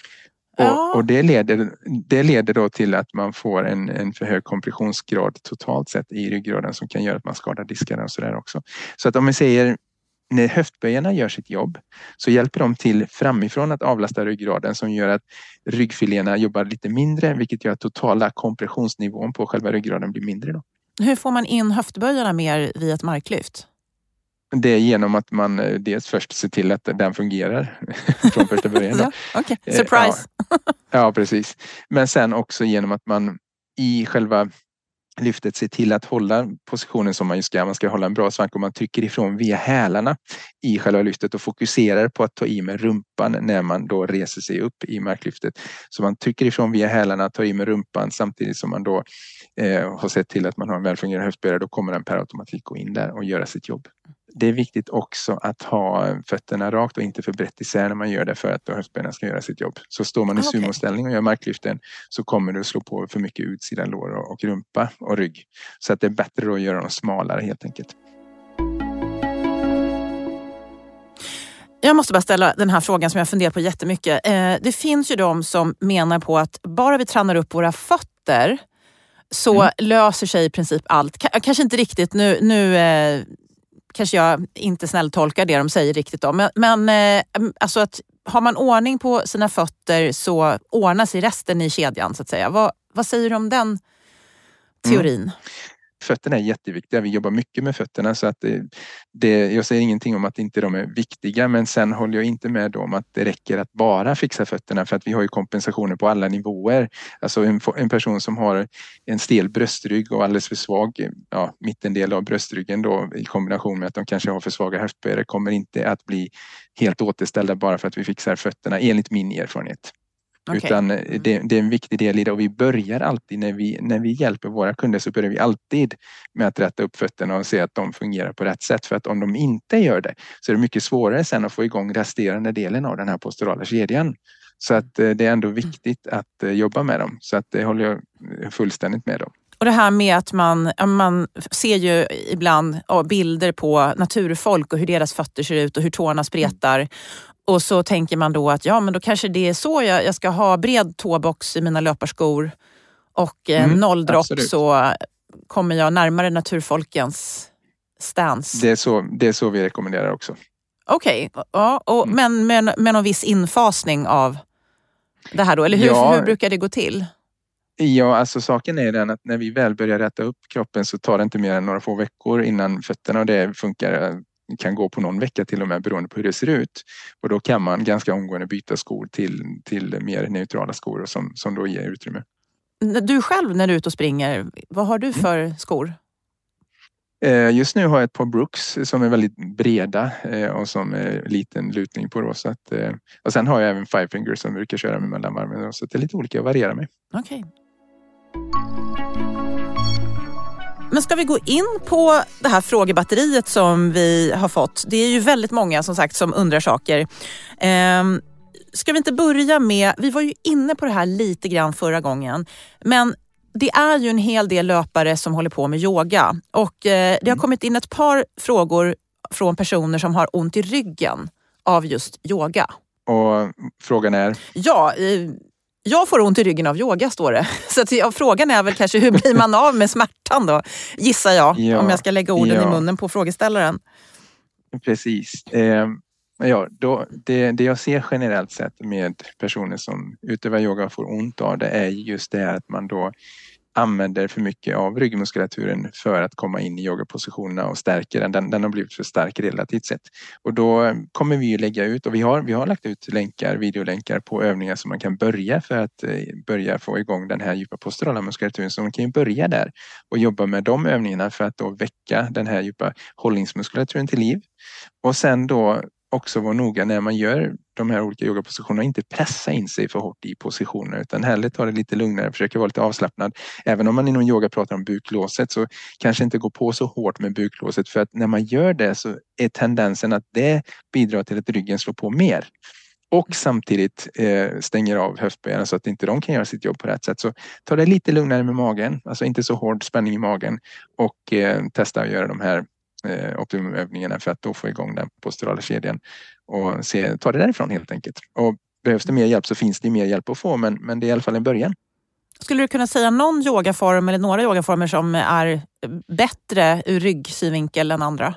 Och det leder då till att man får en för hög kompressionsgrad totalt sett i ryggraden, som kan göra att man skadar diskarna och sådär också. Så att om vi säger, när höftböjarna gör sitt jobb, så hjälper de till framifrån att avlasta ryggraden, som gör att ryggfiléerna jobbar lite mindre, vilket gör att totala kompressionsnivån på själva ryggraden blir mindre då.
Hur får man in höftböjarna mer via ett marklyft?
Det är genom att man dels först ser till att den fungerar från första början.
Ja, okej. Surprise!
Ja, precis. Men sen också genom att man i själva lyftet ser till att hålla positionen som man ska. Man ska hålla en bra svank, och man trycker ifrån via hälarna i själva lyftet och fokuserar på att ta i med rumpan när man då reser sig upp i marklyftet. Så man trycker ifrån via hälarna, tar i med rumpan samtidigt som man då har sett till att man har en välfungerande höftböjare. Då kommer den per automatik gå in där och göra sitt jobb. Det är viktigt också att ha fötterna rakt och inte för brett isär när man gör det, för att höftböjarna ska göra sitt jobb. Så står man i sumoställning och gör marklyften, så kommer du att slå på för mycket utsida lår och rumpa och rygg. Så att det är bättre att göra dem smalare helt enkelt.
Jag måste bara ställa den här frågan som jag funderar på jättemycket. Det finns ju de som menar på att bara vi tränar upp våra fötter så löser sig i princip allt. Kanske inte riktigt nu kanske jag inte snälltolkar det de säger riktigt om. Men alltså att har man ordning på sina fötter så ordnar sig resten i kedjan så att säga. Vad säger du om den teorin?
Fötterna är jätteviktiga. Vi jobbar mycket med fötterna, så att jag säger ingenting om att inte de är viktiga, men sen håller jag inte med om att det räcker att bara fixa fötterna, för att vi har ju kompensationer på alla nivåer. Alltså en person som har en stel bröstrygg och alldeles för svag mittendel av bröstryggen då, i kombination med att de kanske har för svaga höftböjare, kommer inte att bli helt återställda bara för att vi fixar fötterna, enligt min erfarenhet. Okay. Utan det är en viktig del i det, och vi börjar alltid när vi hjälper våra kunder, så börjar vi alltid med att rätta upp fötterna och se att de fungerar på rätt sätt. För att om de inte gör det, så är det mycket svårare sen att få igång resterande delen av den här posturala kedjan. Så att det är ändå viktigt att jobba med dem. Så att det håller jag fullständigt med om.
Och det här med att man ser ju ibland bilder på naturfolk och hur deras fötter ser ut och hur tårna spretar. Och så tänker man då att men då kanske det är så jag ska ha bred tåbox i mina löparskor och nolldropp, så kommer jag närmare naturfolkens stance.
Det är så vi rekommenderar också.
Okej, men med någon viss infasning av det här då, eller hur brukar det gå till?
Ja, alltså saken är den att när vi väl börjar rätta upp kroppen, så tar det inte mer än några få veckor innan fötterna, och det kan gå på någon vecka till och med, beroende på hur det ser ut. Och då kan man ganska omgående byta skor till mer neutrala skor som då ger utrymme.
Du själv när du är ute och springer, vad har du för skor?
Just nu har jag ett par Brooks som är väldigt breda och som är liten lutning på då, så att, och sen har jag även Five Fingers som brukar köra med mellanvarven, så att det är lite olika att variera med.
Okej. Men ska vi gå in på det här frågebatteriet som vi har fått? Det är ju väldigt många som sagt som undrar saker. Ska vi inte börja med, vi var ju inne på det här lite grann förra gången, men det är ju en hel del löpare som håller på med yoga, och det har kommit in ett par frågor från personer som har ont i ryggen av just yoga.
Och frågan är?
Ja, jag får ont i ryggen av yoga, står det. Så att frågan är väl kanske, hur blir man av med smärtan då? Gissar jag, om jag ska lägga orden i munnen på frågeställaren.
Precis. Det jag ser generellt sett med personer som utövar yoga och får ont av det, är just det att man då använder för mycket av ryggmuskulaturen för att komma in i yogapositionerna och stärker den. Den har blivit för stark relativt sett. Och då kommer vi ju lägga ut, och vi har lagt ut videolänkar på övningar som man kan börja för att börja få igång den här djupa posturala muskulaturen. Så man kan ju börja där och jobba med de övningarna för att då väcka den här djupa hållningsmuskulaturen till liv. Och sen då också vara noga när man gör de här olika yogapositionerna, inte pressa in sig för hårt i positioner, utan hellre ta det lite lugnare, försöka vara lite avslappnad. Även om man inom yoga pratar om buklåset, så kanske inte gå på så hårt med buklåset, för att när man gör det så är tendensen att det bidrar till att ryggen slår på mer. Och samtidigt stänger av höftböjarna så att inte de kan göra sitt jobb på rätt sätt. Så ta det lite lugnare med magen, alltså inte så hård spänning i magen, och testa att göra de här optimumövningarna för att då få igång den posturala kedjan och ta det därifrån helt enkelt. Och behövs det mer hjälp så finns det mer hjälp att få, men det är i alla fall en början. Skulle du kunna säga någon yogaform eller några yogaformer som är bättre ur ryggsynvinkel än andra?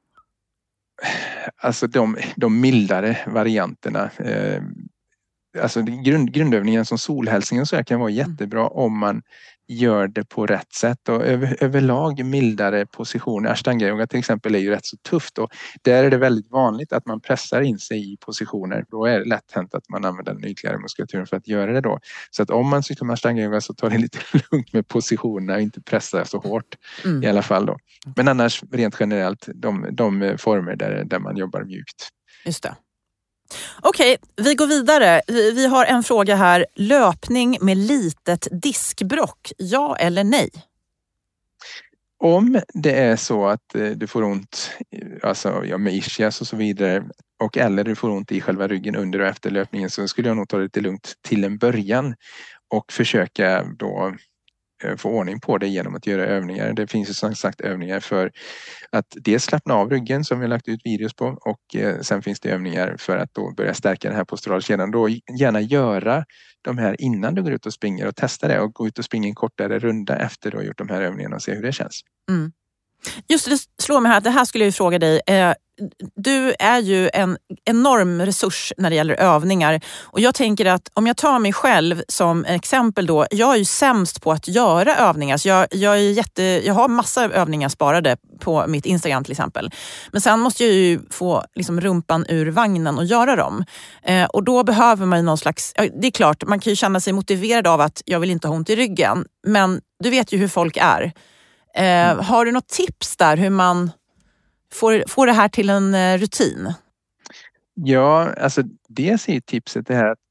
Alltså de mildare varianterna. Alltså grundövningen som solhälsningen så kan vara jättebra om man gör det på rätt sätt, och överlag mildare positioner. Ashtanga yoga till exempel är ju rätt så tufft, och där är det väldigt vanligt att man pressar in sig i positioner. Då är det lätt hänt att man använder den ytligare muskulaturen för att göra det då. Så att om man cyklar med ashtanga yoga så tar det lite lugnt med positionerna och inte pressa så hårt i alla fall då. Men annars rent generellt de former där man jobbar mjukt. Just det. Okej, vi går vidare. Vi har en fråga här. Löpning med litet diskbråck, ja eller nej? Om det är så att du får ont med ischias och så vidare, eller du får ont i själva ryggen under och efter löpningen, så skulle jag nog ta det lite lugnt till en början och försöka då få ordning på det genom att göra övningar. Det finns ju som sagt övningar för att dels slappna av ryggen som vi har lagt ut videos på, och sen finns det övningar för att då börja stärka den här posturala kedjan. Då gärna göra de här innan du går ut och springer, och testa det och gå ut och springa en kortare runda efter du har gjort de här övningarna och se hur det känns. Mm. Just det, slår mig här att det här skulle jag fråga dig. Du är ju en enorm resurs när det gäller övningar, och jag tänker att om jag tar mig själv som exempel då, jag är ju sämst på att göra övningar, så jag har massa övningar sparade på mitt Instagram till exempel, men sen måste jag ju få liksom rumpan ur vagnen och göra dem, och då behöver man någon slags, det är klart man kan ju känna sig motiverad av att jag vill inte ha ont i ryggen, men du vet ju hur folk är. Har du något tips där hur man får det här till en rutin? Ja, alltså dels är tipset det här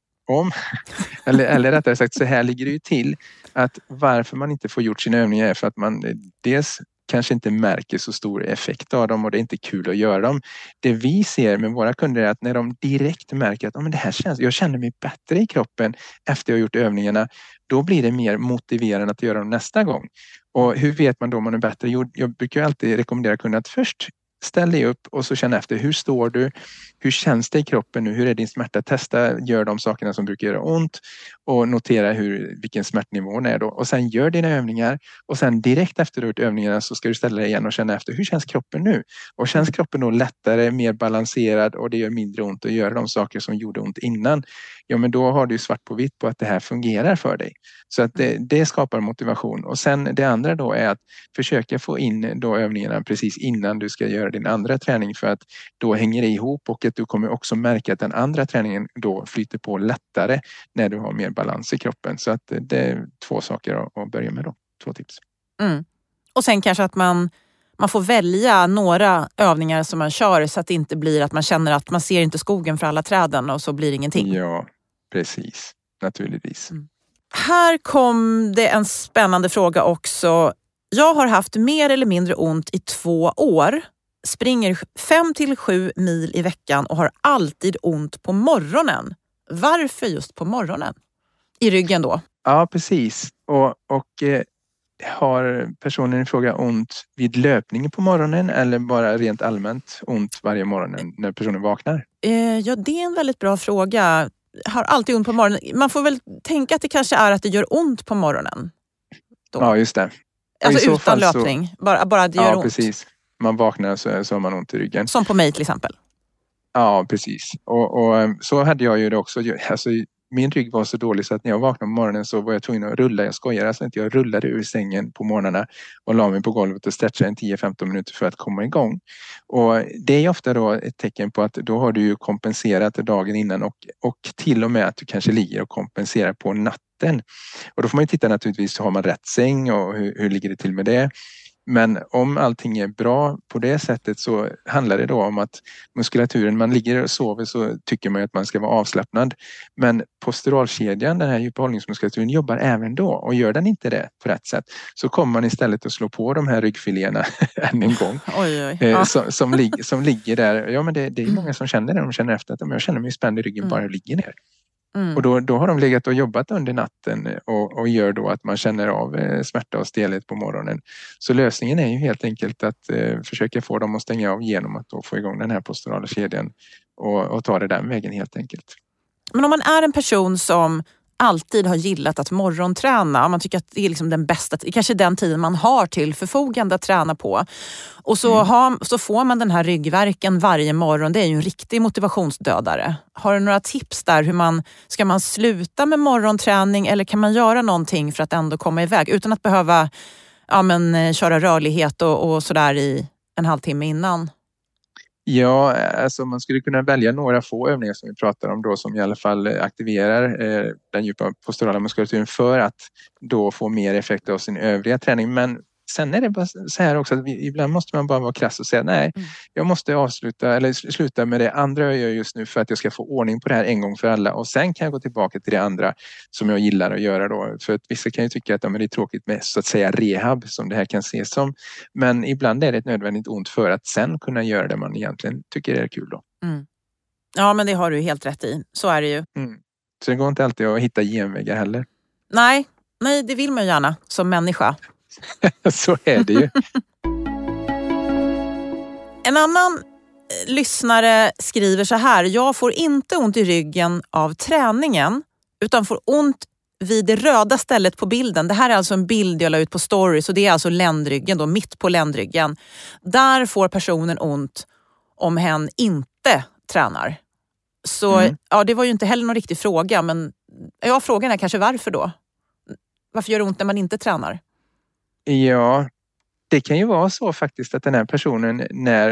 eller rättare sagt så här ligger det ju till, att varför man inte får gjort sina övningar är för att man dels kanske inte märker så stor effekt av dem, och det är inte kul att göra dem. Det vi ser med våra kunder är att när de direkt märker att men det här jag känner mig bättre i kroppen efter jag har gjort övningarna, då blir det mer motiverande att göra dem nästa gång. Och hur vet man då om man är bättre? Jag brukar alltid rekommendera kunder att först ställ dig upp och så känna efter. Hur står du? Hur känns det i kroppen nu? Hur är din smärta? Testa, gör de sakerna som brukar göra ont och notera vilken smärtnivån är då. Och sen gör dina övningar, och sen direkt efter du har gjort övningarna så ska du ställa dig igen och känna efter. Hur känns kroppen nu? Och känns kroppen då lättare, mer balanserad och det gör mindre ont att göra de saker som gjorde ont innan, ja men då har du svart på vitt på att det här fungerar för dig. Så att det skapar motivation. Och sen det andra då är att försöka få in då övningarna precis innan du ska göra din andra träning, för att då hänger det ihop, och att du kommer också märka att den andra träningen då flyter på lättare när du har mer balans i kroppen. Så att det är 2 saker att börja med då. 2 tips. Mm. Och sen kanske att man får välja några övningar som man kör, så att det inte blir att man känner att man ser inte skogen för alla träden och så blir det ingenting. Ja, precis. Naturligtvis. Mm. Här kom det en spännande fråga också. Jag har haft mer eller mindre ont i 2 år. Springer 5-7 mil i veckan och har alltid ont på morgonen. Varför just på morgonen? I ryggen då? Ja, precis. Och har personen i fråga ont vid löpningen på morgonen, eller bara rent allmänt ont varje morgon när personen vaknar? Ja, det är en väldigt bra fråga. Har alltid ont på morgonen. Man får väl tänka att det kanske är att det gör ont på morgonen. Då. Ja, just det. Alltså utan löpning. Bara det gör ont. Ja, precis. Man vaknar så har man ont i ryggen. Som på mig till exempel. Ja, precis. Och så hade jag ju det också. Alltså, min rygg var så dålig så att när jag vaknade på morgonen så var jag tvungen att rulla. Jag skojar alltså inte. Jag rullade ur sängen på morgnarna och la mig på golvet och stretchade 10-15 minuter för att komma igång. Och det är ofta då ett tecken på att då har du ju kompenserat dagen innan och till och med att du kanske ligger och kompenserar på natten. Och då får man ju titta naturligtvis, har man rätt säng och hur ligger det till med det? Men om allting är bra på det sättet så handlar det då om att muskulaturen, man ligger och sover så tycker man att man ska vara avslappnad. Men posturalkedjan, den här djupa hållningsmuskulaturen, jobbar även då. Och gör den inte det på rätt sätt så kommer man istället att slå på de här ryggfiléerna än en gång. Som ligger där. Ja, men det är många som känner det. De känner efter att jag känner mig spänd i ryggen bara jag ligger ner. Och då har de legat och jobbat under natten och gör då att man känner av smärta och stelhet på morgonen. Så lösningen är ju helt enkelt att försöka få dem att stänga av genom att då få igång den här posturala kedjan och ta det den vägen helt enkelt.
Men om man är en person som alltid har gillat att morgonträna, man tycker att det är liksom den bästa, kanske den tiden man har till förfogande att träna på. Och så får man den här ryggvärken varje morgon, det är ju en riktig motivationsdödare. Har du några tips där? Ska man sluta med morgonträning eller kan man göra någonting för att ändå komma iväg utan att behöva köra rörlighet och sådär i en halvtimme innan?
Ja, alltså man skulle kunna välja några få övningar som vi pratar om då som i alla fall aktiverar den djupa posturala muskulaturen för att då få mer effekt av sin övriga träning. Men sen är det bara så här också att ibland måste man bara vara krass och säga nej, jag måste sluta med det andra jag gör just nu för att jag ska få ordning på det här en gång för alla och sen kan jag gå tillbaka till det andra som jag gillar att göra då. För att vissa kan ju tycka att det är tråkigt med så att säga rehab som det här kan ses som. Men ibland är det ett nödvändigt ont för att sen kunna göra det man egentligen tycker är kul då.
Mm. Ja, men det har du helt rätt i. Så är det ju.
Så det går inte alltid att hitta genvägar heller.
Nej, det vill man gärna som människa.
Så är det ju.
En annan lyssnare skriver så här: jag får inte ont i ryggen av träningen utan får ont vid det röda stället på bilden. Det här är alltså en bild jag la ut på stories och det är alltså ländryggen då, mitt på ländryggen. Där får personen ont om hen inte tränar. Så det var ju inte heller någon riktig fråga, men frågan är kanske varför då? Varför gör det ont när man inte tränar?
Ja, det kan ju vara så faktiskt att den här personen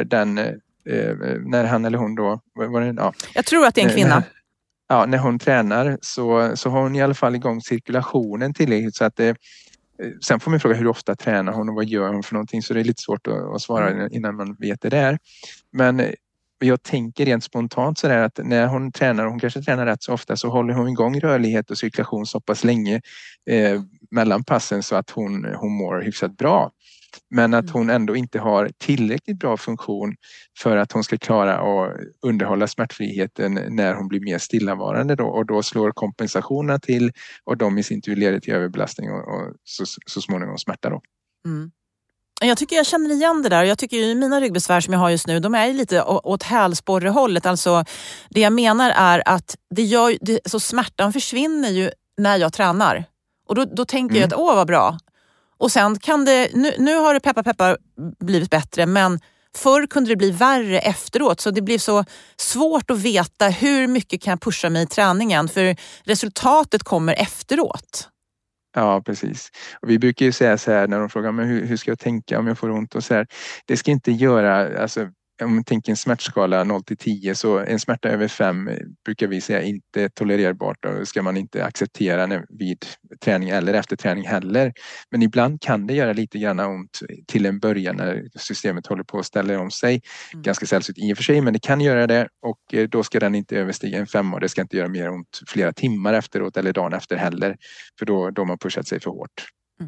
när han eller hon då...
Jag tror att det är en kvinna.
När hon tränar så har hon i alla fall igång cirkulationen tillräckligt så att sen får man fråga hur ofta tränar hon och vad gör hon för någonting så det är lite svårt att svara innan man vet det där. Men jag tänker rent spontant sådär att när hon tränar, och hon kanske tränar rätt så ofta, så håller hon igång rörlighet och cirkulation så pass länge mellan passen så att hon mår hyfsat bra. Men att hon ändå inte har tillräckligt bra funktion för att hon ska klara att underhålla smärtfriheten när hon blir mer stillavarande då. Och då slår kompensationerna till och de i sin tur leder till överbelastning och så småningom smärta då.
Mm. Jag tycker jag känner igen det där. Jag tycker ju mina ryggbesvär som jag har just nu, de är lite åt hälsporrehållet. Alltså det jag menar är att så smärtan försvinner ju när jag tränar. Och då tänker jag att vad bra. Och sen kan det, nu har det peppa blivit bättre, men förr kunde det bli värre efteråt. Så det blir så svårt att veta hur mycket kan jag pusha mig i träningen. För resultatet kommer efteråt.
Ja, precis. Och vi brukar ju säga så här när de frågar men hur ska jag tänka om jag får ont och så här. Det ska inte göra, alltså om man tänker en smärtskala 0-10 så en smärta över 5 brukar vi säga inte tolererbart och ska man inte acceptera vid träning eller efter träning heller. Men ibland kan det göra lite grann ont till en början när systemet håller på att ställa om sig. Ganska sällsynt i och för sig, men det kan göra det och då ska den inte överstiga en 5 och det ska inte göra mer ont flera timmar efteråt eller dagen efter heller. För då har man pushat sig för hårt.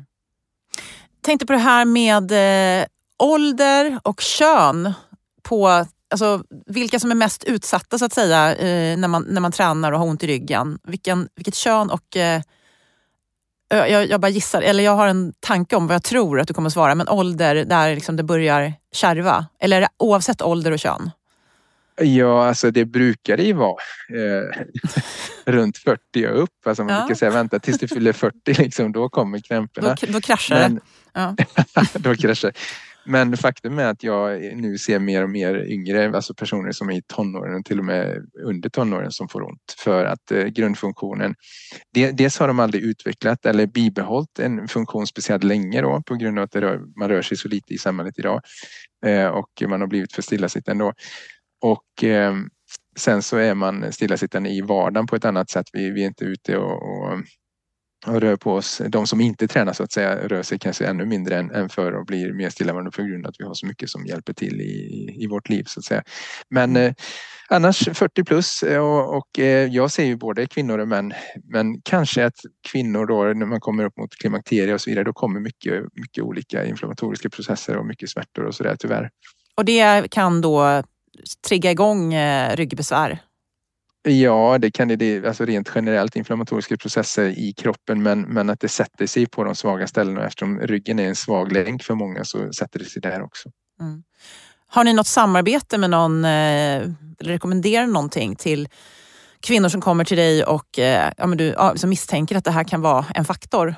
Tänkte på det här med ålder och kön. På vilka som är mest utsatta så att säga när man tränar och har ont i ryggen. Vilket kön och jag bara gissar, eller jag har en tanke om vad jag tror att du kommer svara, men ålder där liksom det börjar kärva, eller oavsett ålder och kön.
Ja, alltså det brukar det ju vara runt 40 och upp. Alltså man brukar säga vänta tills du fyller 40 liksom, då kommer krämporna.
Då kraschar det.
Då kraschar. Men faktum är att jag nu ser mer och mer yngre, alltså personer som är i tonåren, till och med under tonåren, som får ont. För att grundfunktionen, dels har de aldrig utvecklat eller bibehållit en funktion speciellt länge då, på grund av att man rör sig så lite i samhället idag. Och man har blivit för stillasittande då. Och sen så är man stillasittande i vardagen på ett annat sätt. Vi är inte ute och rör på oss. De som inte tränar så att säga rör sig kanske ännu mindre än förr och blir mer stillasittande på grund av att vi har så mycket som hjälper till i vårt liv så att säga. Men annars 40 plus och jag ser ju både kvinnor och män, men kanske att kvinnor då när man kommer upp mot klimakterier och så vidare, då kommer mycket olika inflammatoriska processer och mycket smärtor och sådär tyvärr.
Och det kan då trigga igång ryggbesvär?
Ja, det kan det, alltså rent generellt inflammatoriska processer i kroppen, men att det sätter sig på de svaga ställena, och eftersom ryggen är en svag länk för många så sätter det sig där också. Mm.
Har ni något samarbete med någon, eller rekommenderar någonting till kvinnor som kommer till dig och som misstänker att det här kan vara en faktor?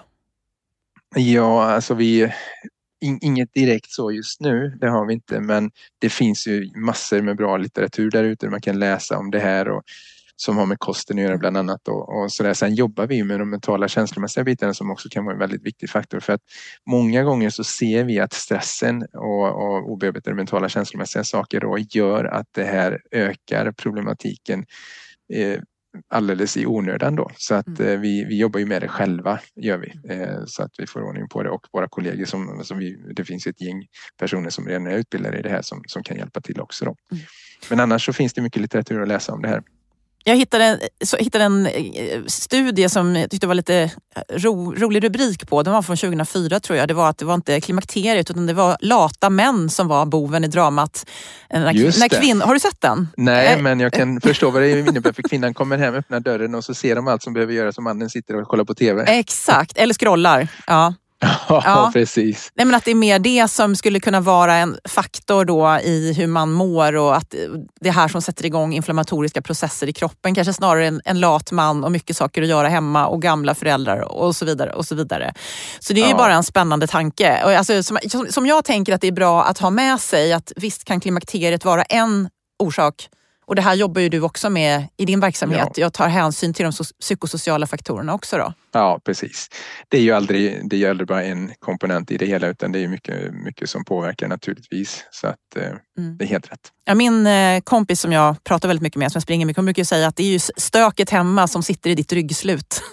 Ja, alltså inget direkt så just nu, det har vi inte, men det finns ju massor med bra litteratur där ute man kan läsa om det här och som har med kosten att göra bland annat och sådär. Sen jobbar vi med de mentala känslomässiga bitarna som också kan vara en väldigt viktig faktor, för att många gånger så ser vi att stressen och obearbetade mentala känslomässiga saker då gör att det här ökar problematiken alldeles i onödan då. Så att vi jobbar ju med det själva, gör vi. Så att vi får ordning på det, och våra kollegor det finns ett gäng personer som redan är utbildade i det här som kan hjälpa till också då. Men annars så finns det mycket litteratur att läsa om det här.
Jag hittade en studie som jag tyckte var lite rolig rubrik på. Den var från 2004 tror jag. Det var att det var inte klimakteriet utan det var lata män som var boven i dramat. Har du sett den?
Nej, men jag kan förstå vad det innebär, för kvinnan kommer hem, öppnar dörren och så ser de allt som behöver göras och mannen sitter och kollar på tv. Exakt,
eller scrollar. Ja.
Ja, precis.
Nej, men att det är mer det som skulle kunna vara en faktor då i hur man mår, och att det här som sätter igång inflammatoriska processer i kroppen, kanske snarare en lat man och mycket saker att göra hemma och gamla föräldrar och så vidare och så vidare. Så det är ju bara en spännande tanke. Och alltså, som jag tänker att det är bra att ha med sig, att visst kan klimakteriet vara en orsak. Och det här jobbar ju du också med i din verksamhet. Ja. Jag tar hänsyn till de psykosociala faktorerna också då.
Ja, precis. Det är ju aldrig bara en komponent i det hela, utan det är mycket som påverkar naturligtvis. Så att det är helt rätt.
Ja, min kompis som jag pratar väldigt mycket med, som jag springer mycket, brukar säga att det är ju stöket hemma som sitter i ditt ryggslut.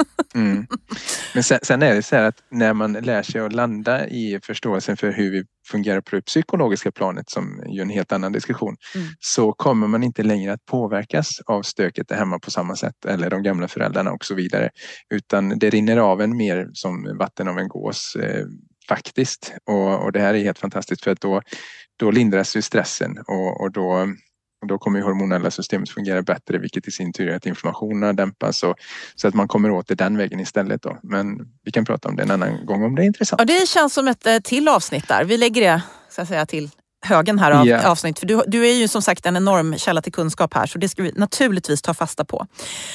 Men sen är det så här att när man lär sig att landa i förståelsen för hur vi fungerar på det psykologiska planet, som ju en helt annan diskussion, så kommer man inte längre att påverkas av stöket där hemma på samma sätt, eller de gamla föräldrarna och så vidare, utan det rinner av en mer som vatten av en gås faktiskt, och det här är helt fantastiskt, för att då lindras ju stressen och då kommer ju hormonella systemet fungera bättre, vilket i sin tur gör att inflammationerna dämpas, så att man kommer åt det den vägen istället då. Men vi kan prata om det en annan gång om det är intressant.
Ja, det känns som ett till avsnitt där. Vi lägger det så att säga till högen här av avsnitt. För du är ju som sagt en enorm källa till kunskap här, så det ska vi naturligtvis ta fasta på.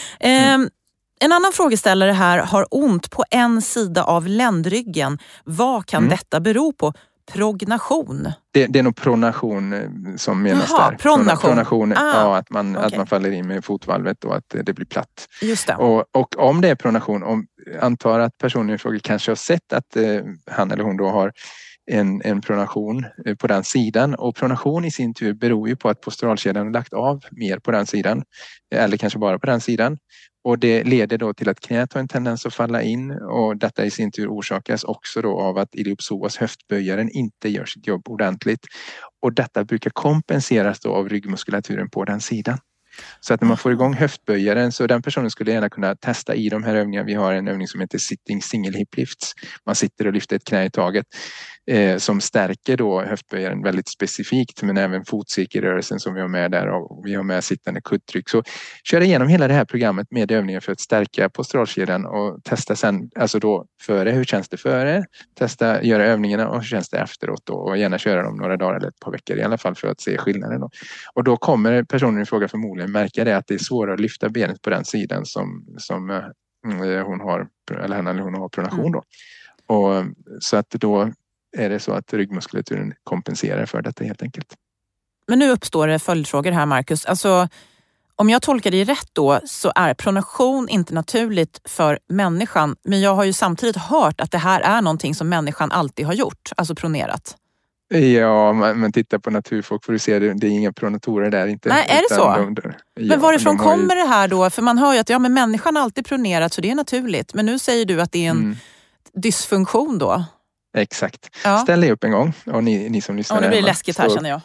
En annan frågeställare här har ont på en sida av ländryggen. Vad kan detta bero på? Prognation.
Det är nog pronation som menas där. Pronation. Ja, att man faller in med fotvalvet och att det blir platt.
Just det.
Och om det är pronation, antar att personen i fråga kanske har sett att han eller hon då har en pronation på den sidan, och pronation i sin tur beror ju på att posturalkedjan har lagt av mer på den sidan, eller kanske bara på den sidan. Och det leder då till att knät har en tendens att falla in, och detta i sin tur orsakas också då av att iliopsoas, höftböjaren, inte gör sitt jobb ordentligt. Och detta brukar kompenseras då av ryggmuskulaturen på den sidan. Så att när man får igång höftböjaren, så den personen skulle gärna kunna testa i de här övningarna. Vi har en övning som heter sitting single hip lifts. Man sitter och lyfter ett knä i taget som stärker då höftböjaren väldigt specifikt, men även fotcirkelrörelsen som vi har med där, och vi har med sittande kuddtryck. Så kör igenom hela det här programmet med övningar för att stärka posturalkedjan, och testa sen, alltså då före, hur känns det före? Testa göra övningarna, och hur känns det efteråt då? Och gärna köra dem några dagar eller ett par veckor i alla fall för att se skillnaden då. Och då kommer personen i fråga förmodligen märka det, att det är svårare att lyfta benet på den sidan som hon har, eller han eller hon har pronation då. Och så att då är det så att ryggmuskulaturen kompenserar för detta helt enkelt.
Men nu uppstår det följdfrågor här, Marcus. Alltså, om jag tolkar det rätt då så är pronation inte naturligt för människan. Men jag har ju samtidigt hört att det här är någonting som människan alltid har gjort, alltså pronerat.
Ja, men titta på naturfolk får du se, det är inga pronatorer där inte.
Nej, är det så? Men varifrån kommer det här då? För man hör ju att ja, men människan har alltid pronerat så det är naturligt. Men nu säger du att det är en dysfunktion då.
Exakt. Ja. Ställ dig upp en gång och ni som lyssnar.
Ja, nu blir det läskigt här känner jag.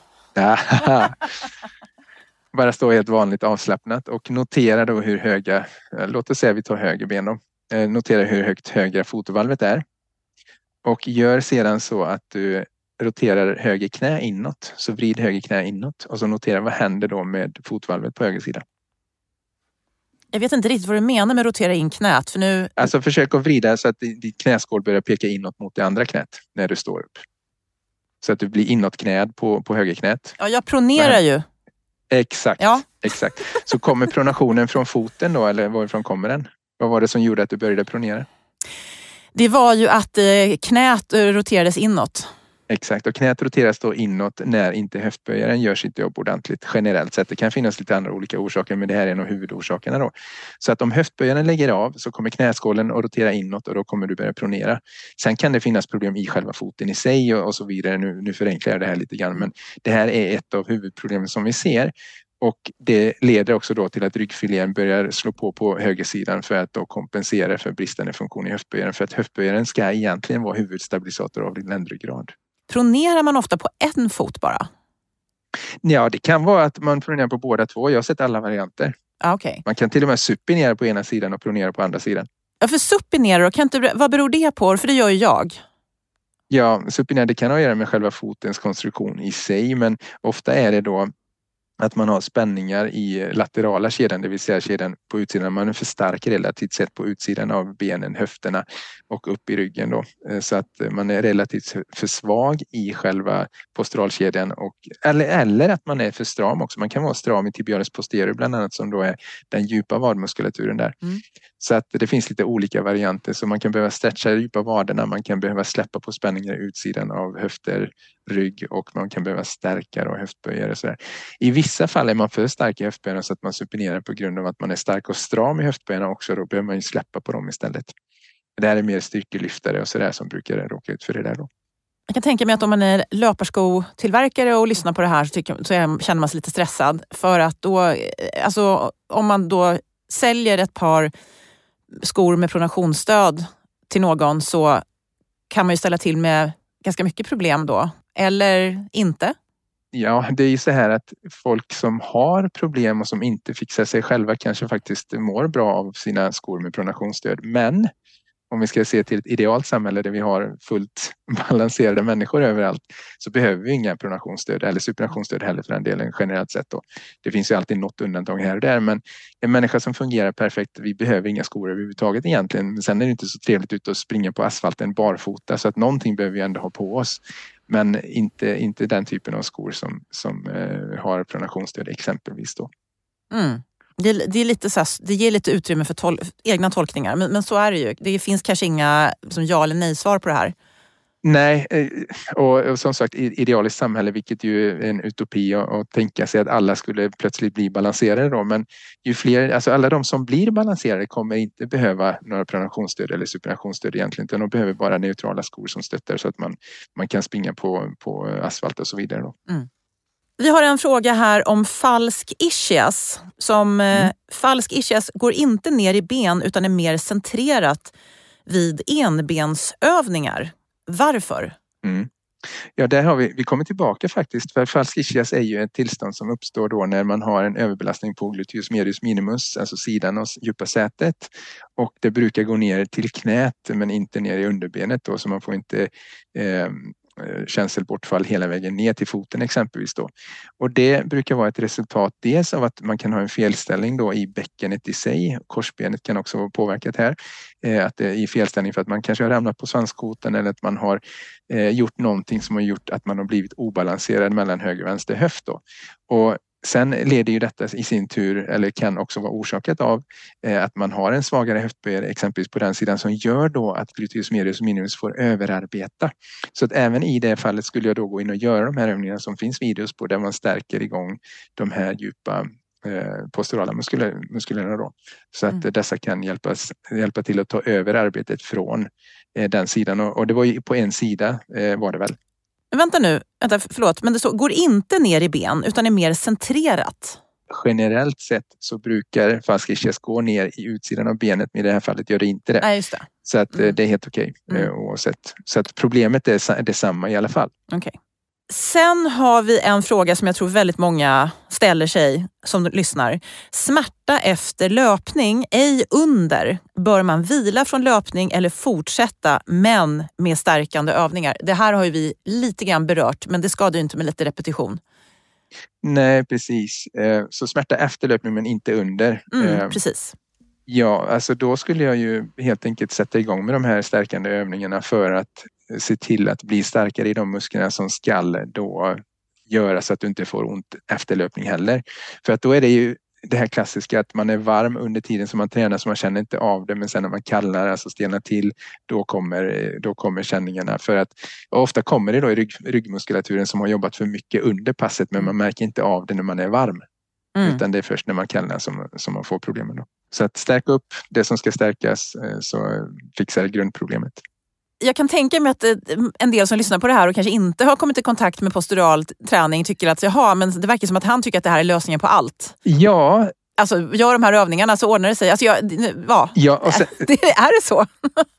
Bara stå helt vanligt avslappnat och notera då hur höga, låt oss säga vi tar höger ben då. Notera hur högt högra fotovalvet är. Och gör sedan så att du roterar höger knä inåt. Så vrid höger knä inåt och så notera vad händer då med fotvalvet på höger sida.
Jag vet inte riktigt vad du menar med rotera in knät. För nu...
Alltså försök att vrida så att ditt knäskål börjar peka inåt mot det andra knät när du står upp. Så att du blir inåtknäd på högerknät.
Ja, jag pronerar ju.
Exakt, ja. Exakt. Så kommer pronationen från foten då eller varifrån kommer den? Vad var det som gjorde att du började pronera?
Det var ju att knät roterades inåt.
Exakt, och knät roteras då inåt när inte höftböjaren gör sitt jobb ordentligt generellt sett. Det kan finnas lite andra olika orsaker men det här är en av huvudorsakerna då. Så att om höftböjaren lägger av så kommer knäskålen att rotera inåt och då kommer du börja pronera. Sen kan det finnas problem i själva foten i sig och så vidare. Nu förenklar jag det här lite grann men det här är ett av huvudproblemen som vi ser. Och det leder också då till att ryggfilén börjar slå på högersidan för att då kompensera för bristande funktion i höftböjaren. För att höftböjaren ska egentligen vara huvudstabilisator av din ländryggrad.
Pronerar man ofta på en fot bara?
Ja, det kan vara att man pronerar på båda två. Jag har sett alla varianter.
Okay.
Man kan till och med supinera på ena sidan och pronera på andra sidan.
Ja, för supinera, vad beror det på? För det gör ju jag.
Ja, supinera det kan ha att göra med själva fotens konstruktion i sig. Men ofta är det då att man har spänningar i laterala kedjan, det vill säga kedjan på utsidan. Man är för stark relativt sett på utsidan av benen, höfterna och upp i ryggen då. Så att man är relativt för svag i själva posturalkedjan eller att man är för stram också. Man kan vara stram i tibialis posterior bland annat som då är den djupa vadmuskulaturen där. Så att det finns lite olika varianter så man kan behöva stretcha de djupa vaderna, man kan behöva släppa på spänningar i utsidan av höfter, rygg och man kan behöva stärka och höftböjare och sådär. I vissa fall är man för stark i höftböjarna så att man supinerar på grund av att man är stark och stram i höftböjarna också, då behöver man ju släppa på dem istället. Det här är mer styrkelyftare och sådär som brukar råka ut för det där då.
Jag kan tänka mig att om man är löparskotillverkare och lyssnar på det här så känner man sig lite stressad för att då, alltså om man då säljer ett par skor med pronationsstöd till någon så kan man ju ställa till med ganska mycket problem då. Eller inte?
Ja, det är ju så här att folk som har problem och som inte fixar sig själva kanske faktiskt mår bra av sina skor med pronationsstöd. Men om vi ska se till ett idealt samhälle där vi har fullt balanserade människor överallt så behöver vi inga pronationsstöd eller supinationsstöd heller för den delen generellt sett då. Det finns ju alltid något undantag här och där men en människa som fungerar perfekt, vi behöver inga skor överhuvudtaget egentligen. Men sen är det inte så trevligt ut att springa på asfalten barfota så att någonting behöver vi ändå ha på oss. Men inte den typen av skor som har pronationsstöd exempelvis då.
Det är lite så här, det ger lite utrymme för egna tolkningar. Men så är det ju. Det finns kanske inga som ja eller nej svar på det här.
Nej, och som sagt idealiskt samhälle, vilket ju är en utopi att tänka sig att alla skulle plötsligt bli balanserade då. Men ju fler, alltså alla de som blir balanserade kommer inte behöva några pronationsstöd eller supinationsstöd egentligen, utan de behöver bara neutrala skor som stöttar så att man kan springa på asfalt och så vidare då.
Vi har en fråga här om falsk ischias. Falsk ischias går inte ner i ben utan är mer centrerat vid enbensövningar. Varför?
Ja, där har vi kommer tillbaka faktiskt. För falsk ischias är ju ett tillstånd som uppstår då när man har en överbelastning på gluteus medius minimus, alltså sidan av djupa sätet. Och det brukar gå ner till knät men inte ner i underbenet då, så man får inte känselbortfall hela vägen ner till foten exempelvis då. Och det brukar vara ett resultat dels av att man kan ha en felställning då i bäckenet i sig. Korsbenet kan också vara påverkat här. Att det är i felställning för att man kanske har ramlat på svanskotan eller att man har gjort någonting som har gjort att man har blivit obalanserad mellan höger och vänster höft då. Och Sen leder ju detta i sin tur, eller kan också vara orsakat av att man har en svagare höftböj exempelvis på den sidan, som gör då att gluteus medius och minimus får överarbeta. Så att även i det fallet skulle jag då gå in och göra de här övningarna som finns videos på, där man stärker igång de här djupa posturala musklerna då. Så att dessa kan hjälpa till att ta över arbetet från den sidan. Och det var ju på en sida var det väl.
Förlåt, men det går inte ner i ben utan är mer centrerat.
Generellt sett så brukar fasciitis gå ner i utsidan av benet, men i det här fallet gör det inte det.
Nej, just det.
Så att det är helt okej oavsett. Så att problemet är detsamma i alla fall.
Okej. Sen har vi en fråga som jag tror väldigt många ställer sig som lyssnar. Smärta efter löpning, ej under. Bör man vila från löpning eller fortsätta, men med stärkande övningar? Det här har ju vi lite grann berört, men det skadar ju inte med lite repetition.
Nej, precis. Så smärta efter löpning men inte under.
Precis.
Ja, alltså då skulle jag ju helt enkelt sätta igång med de här stärkande övningarna för att se till att bli starkare i de musklerna som ska då göra så att du inte får ont efter löpning heller. För att då är det ju det här klassiska att man är varm under tiden som man tränar, så man känner inte av det, men sen när man kallar, alltså stelnar till, då kommer känningarna. För att ofta kommer det då i ryggmuskulaturen som har jobbat för mycket under passet, men man märker inte av det när man är varm. Utan det är först när man kallar som man får problemen då. Så att stärka upp det som ska stärkas, så fixar grundproblemet.
Jag kan tänka mig att en del som lyssnar på det här och kanske inte har kommit i kontakt med postural träning tycker att men det verkar som att han tycker att det här är lösningen på allt.
Ja.
Alltså, gör de här övningarna så ordnar det sig. Alltså, och sen, är det så?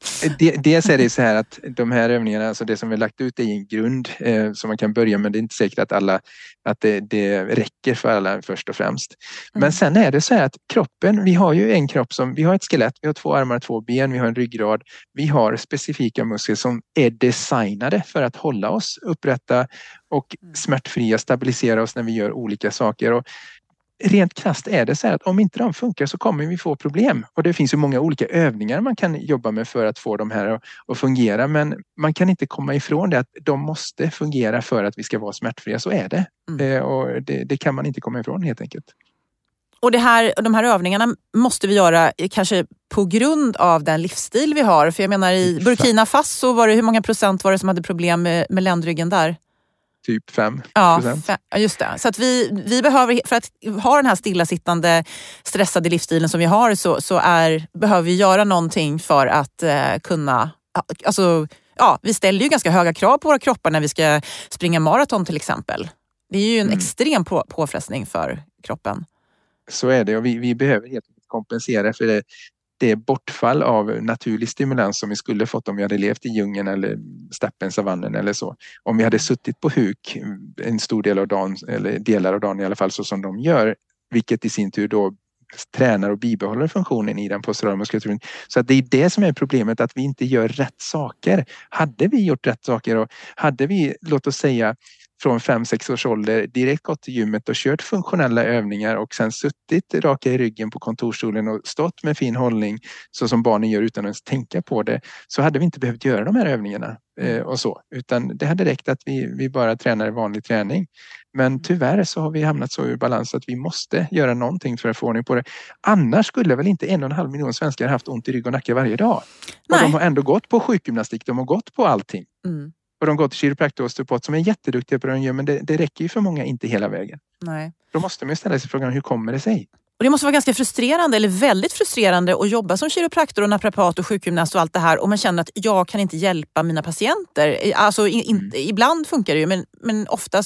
Dels är det så här att de här övningarna, alltså det som vi har lagt ut är en grund som man kan börja med. Det är inte säkert att det räcker för alla först och främst. Men sen är det så här att kroppen, vi har ju en kropp som, vi har ett skelett, vi har 2 armar, 2 ben, vi har en ryggrad. Vi har specifika muskler som är designade för att hålla oss upprätta och smärtfria, stabilisera oss när vi gör olika saker. Och rent krasst är det så här att om inte de funkar så kommer vi få problem. Och det finns ju många olika övningar man kan jobba med för att få de här att fungera. Men man kan inte komma ifrån det att de måste fungera för att vi ska vara smärtfria. Så är det. Och det kan man inte komma ifrån helt enkelt.
Och de här övningarna måste vi göra kanske på grund av den livsstil vi har. För jag menar i Burkina Faso hur många procent var det som hade problem med ländryggen där?
Typ 5%.
Ja, just det. Så att vi behöver, för att ha den här stillasittande stressade livsstilen som vi har, så behöver vi göra någonting för att kunna, alltså vi ställer ju ganska höga krav på våra kroppar när vi ska springa maraton till exempel. Det är ju en extrem påfrestning för kroppen. Så
är det, och vi behöver helt enkelt kompensera för det bortfall av naturlig stimulans som vi skulle fått om vi hade levt i djungeln eller steppen, savannen eller så. Om vi hade suttit på huk en stor del av dagen, eller delar av dagen i alla fall, så som de gör, vilket i sin tur då tränar och bibehåller funktionen i den posturala muskulaturen. Så att det är det som är problemet, att vi inte gör rätt saker. Hade vi gjort rätt saker och hade vi, låt oss säga, från 5-6 års ålder direkt gått till gymmet och kört funktionella övningar och sen suttit raka i ryggen på kontorsstolen och stått med fin hållning så som barnen gör utan att ens tänka på det, så hade vi inte behövt göra de här övningarna och så. Utan det hade räckt att vi bara tränar vanlig träning. Men tyvärr så har vi hamnat så ur balans att vi måste göra någonting för att få ordning på det. Annars skulle väl inte 1,5 miljon svenskar haft ont i rygg och nacke varje dag. Nej. Och de har ändå gått på sjukgymnastik, de har gått på allting. Och de går till kiropraktor och osteopat som är jätteduktiga på det de gör, men det räcker ju för många inte hela vägen. Nej. Då måste man ju ställa sig frågan, hur kommer det sig?
Och det måste vara ganska frustrerande, eller väldigt frustrerande, att jobba som kiropraktor och naprapat och sjukgymnast och allt det här, och man känner att jag kan inte hjälpa mina patienter. Alltså ibland funkar det ju, men ofta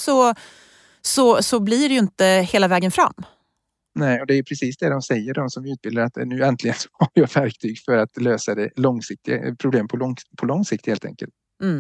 så blir det ju inte hela vägen fram.
Nej, och det är precis det de säger, de som utbildar, att nu äntligen så har jag verktyg för att lösa det långsiktiga problem på lång sikt helt enkelt.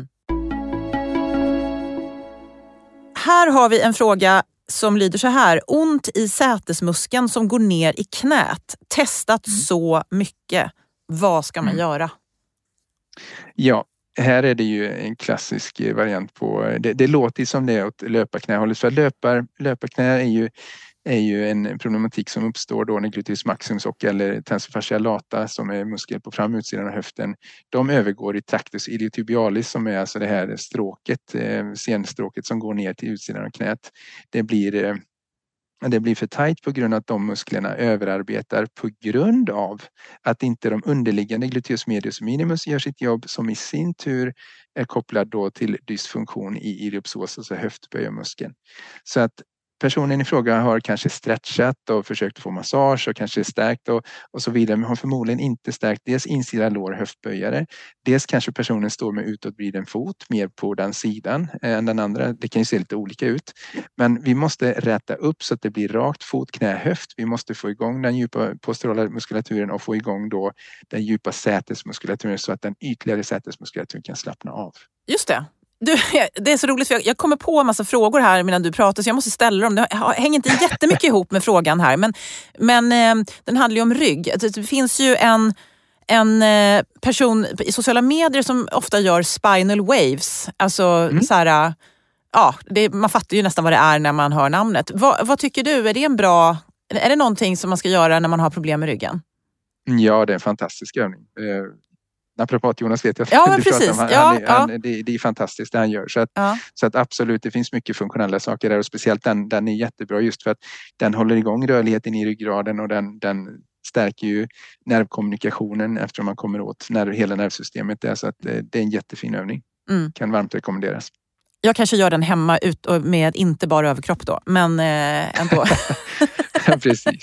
Här har vi en fråga som lyder så här: ont i sätesmuskeln som går ner i knät. Testat så mycket. Vad ska man göra?
Ja, här är det ju en klassisk variant på, det låter som det åt löparknähållet. För löparknä är ju en problematik som uppstår då när gluteus maximus och eller tensor fasciae lata, som är muskel på framutsidan av höften, de övergår i tractus iliotibialis, som är alltså det här stråket, senstråket som går ner till utsidan av knät. Det blir Det blir för tajt på grund av att de musklerna överarbetar på grund av att inte de underliggande gluteus medius minimus gör sitt jobb, som i sin tur är kopplad då till dysfunktion i iliopsoas, alltså höftböjarmuskeln. Så att personen i fråga har kanske stretchat och försökt få massage och kanske stärkt och så vidare, men har förmodligen inte stärkt dels insida lår höftböjare. Dels kanske personen står med utåtvriden fot mer på den sidan än den andra. Det kan ju se lite olika ut. Men vi måste räta upp så att det blir rakt fot, knä, höft. Vi måste få igång den djupa posturala muskulaturen och få igång då den djupa sätesmuskulaturen så att den ytligare sätesmuskulaturen kan slappna av.
Just det. Det är så roligt för jag kommer på en massa frågor här medan du pratar, så jag måste ställa dem. Det hänger inte jättemycket ihop med frågan här, men den handlar ju om rygg. Det finns ju en person i sociala medier som ofta gör spinal waves. Alltså så här, man fattar ju nästan vad det är när man hör namnet. Vad tycker du? Är det någonting som man ska göra när man har problem med ryggen?
Ja, det är en fantastisk övning. Naprapat Jonas vet jag.
Ja, men precis.
Det är fantastiskt det han gör. Så att absolut, det finns mycket funktionella saker där, och speciellt den är jättebra just för att den håller igång rörligheten i ryggraden, och den stärker ju nervkommunikationen eftersom man kommer åt hela nervsystemet där, så att det är en jättefin övning. Kan varmt rekommenderas. Jag
kanske gör den hemma med inte bara överkropp då, men ändå.
Ja, precis.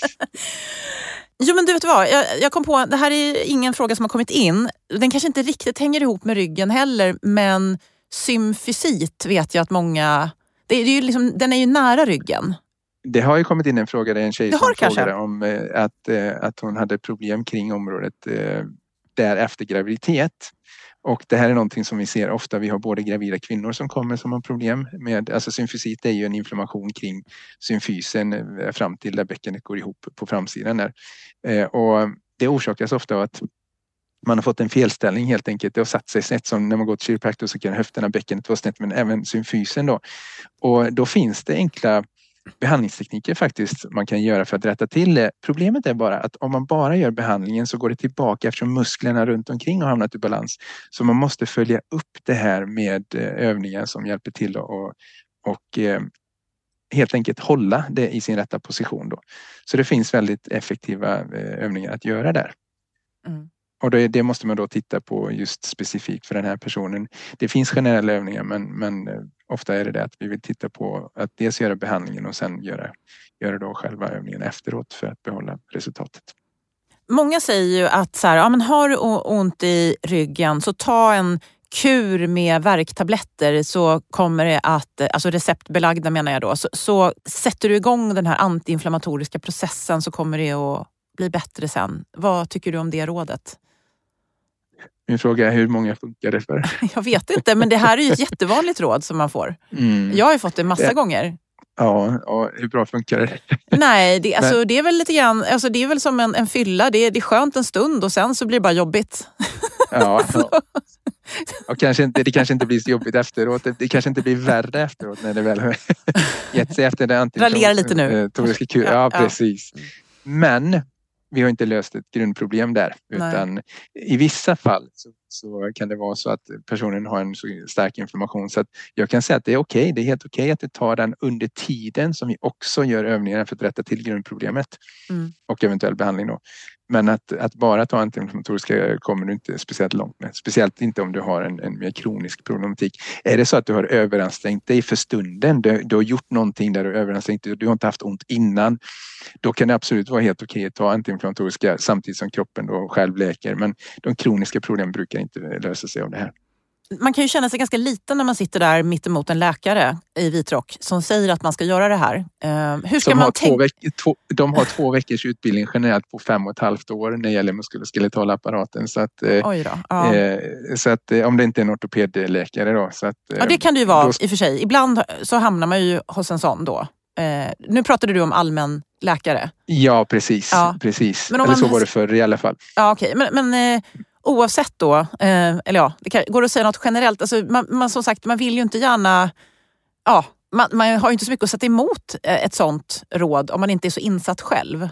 Jo, men du vet vad, jag kom på, det här är ingen fråga som har kommit in. Den kanske inte riktigt hänger ihop med ryggen heller, men symfysit vet jag att många, det är ju liksom, den är ju nära ryggen.
Det har ju kommit in en fråga där en tjej som frågade om att hon hade problem kring området där efter graviditet. Och det här är någonting som vi ser ofta. Vi har både gravida kvinnor som kommer som har problem med, alltså symfysit är ju en inflammation kring symfysen fram till där bäckenet går ihop på framsidan där. Och det orsakas ofta av att man har fått en felställning helt enkelt. Det har satt sig snett, som när man går till kiropraktor så kan höfterna, bäckenet vara snett, men även symfysen då. Och då finns det enkla behandlingstekniker faktiskt man kan göra för att rätta till det. Problemet är bara att om man bara gör behandlingen så går det tillbaka eftersom musklerna runt omkring har hamnat i balans. Så man måste följa upp det här med övningar som hjälper till och helt enkelt hålla det i sin rätta position då. Så det finns väldigt effektiva övningar att göra där. Och det måste man då titta på just specifikt för den här personen. Det finns generella övningar, men ofta är det att vi vill titta på att dels göra behandlingen och sen göra då själva övningen efteråt för att behålla resultatet.
Många säger ju att så här, men har du ont i ryggen så ta en kur med värktabletter, så kommer det att, alltså receptbelagda menar jag då, så sätter du igång den här antiinflammatoriska processen så kommer det att bli bättre sen. Vad tycker du om det rådet?
Min fråga är hur många funkar det för?
Jag vet inte, men det här är ju ett jättevanligt råd som man får. Jag har ju fått det massa gånger.
Ja, och hur bra funkar det?
Nej, det är väl lite grann, alltså det är väl som en fylla. Det är skönt en stund och sen så blir det bara jobbigt.
Ja. Och det kanske inte blir så jobbigt efteråt. Det kanske inte blir värre efteråt när det väl har gett sig efter det
raljerar lite nu.
Ja, precis. Men vi har inte löst ett grundproblem där. Utan i vissa fall så kan det vara så att personen har en så stark inflammation så att jag kan säga att det är okej. Det är helt okej att det tar den under tiden som vi också gör övningar för att rätta till grundproblemet. Och eventuell behandling då. Men att bara ta antiinflammatoriska kommer du inte speciellt långt med. Speciellt inte om du har en mer kronisk problematik. Är det så att du har överansträngt dig för stunden, du har gjort någonting där du överansträngt dig och du har inte haft ont innan, då kan det absolut vara helt okej att ta antiinflammatoriska samtidigt som kroppen då själv läker. Men de kroniska problemen brukar inte lösa sig av det här.
Man kan ju känna sig ganska liten när man sitter där mitt emot en läkare i vitrock som säger att man ska göra det här. Hur ska man tänka?
De har 2 veckors utbildning generellt på 5,5 år när det gäller muskuloskeletal apparaten. Så att, så att om det inte är en ortopedläkare då. Så att,
ja, det kan det ju vara i och för sig. Ibland så hamnar man ju hos en sån då. Nu pratade du om allmän läkare.
Ja, precis. Precis.
Men
eller så var det förr i alla fall.
Ja, okej. Men oavsett då, går det att säga något generellt? Alltså, man som sagt, man vill ju inte gärna, man har ju inte så mycket att sätta emot ett sånt råd om man inte är så insatt själv.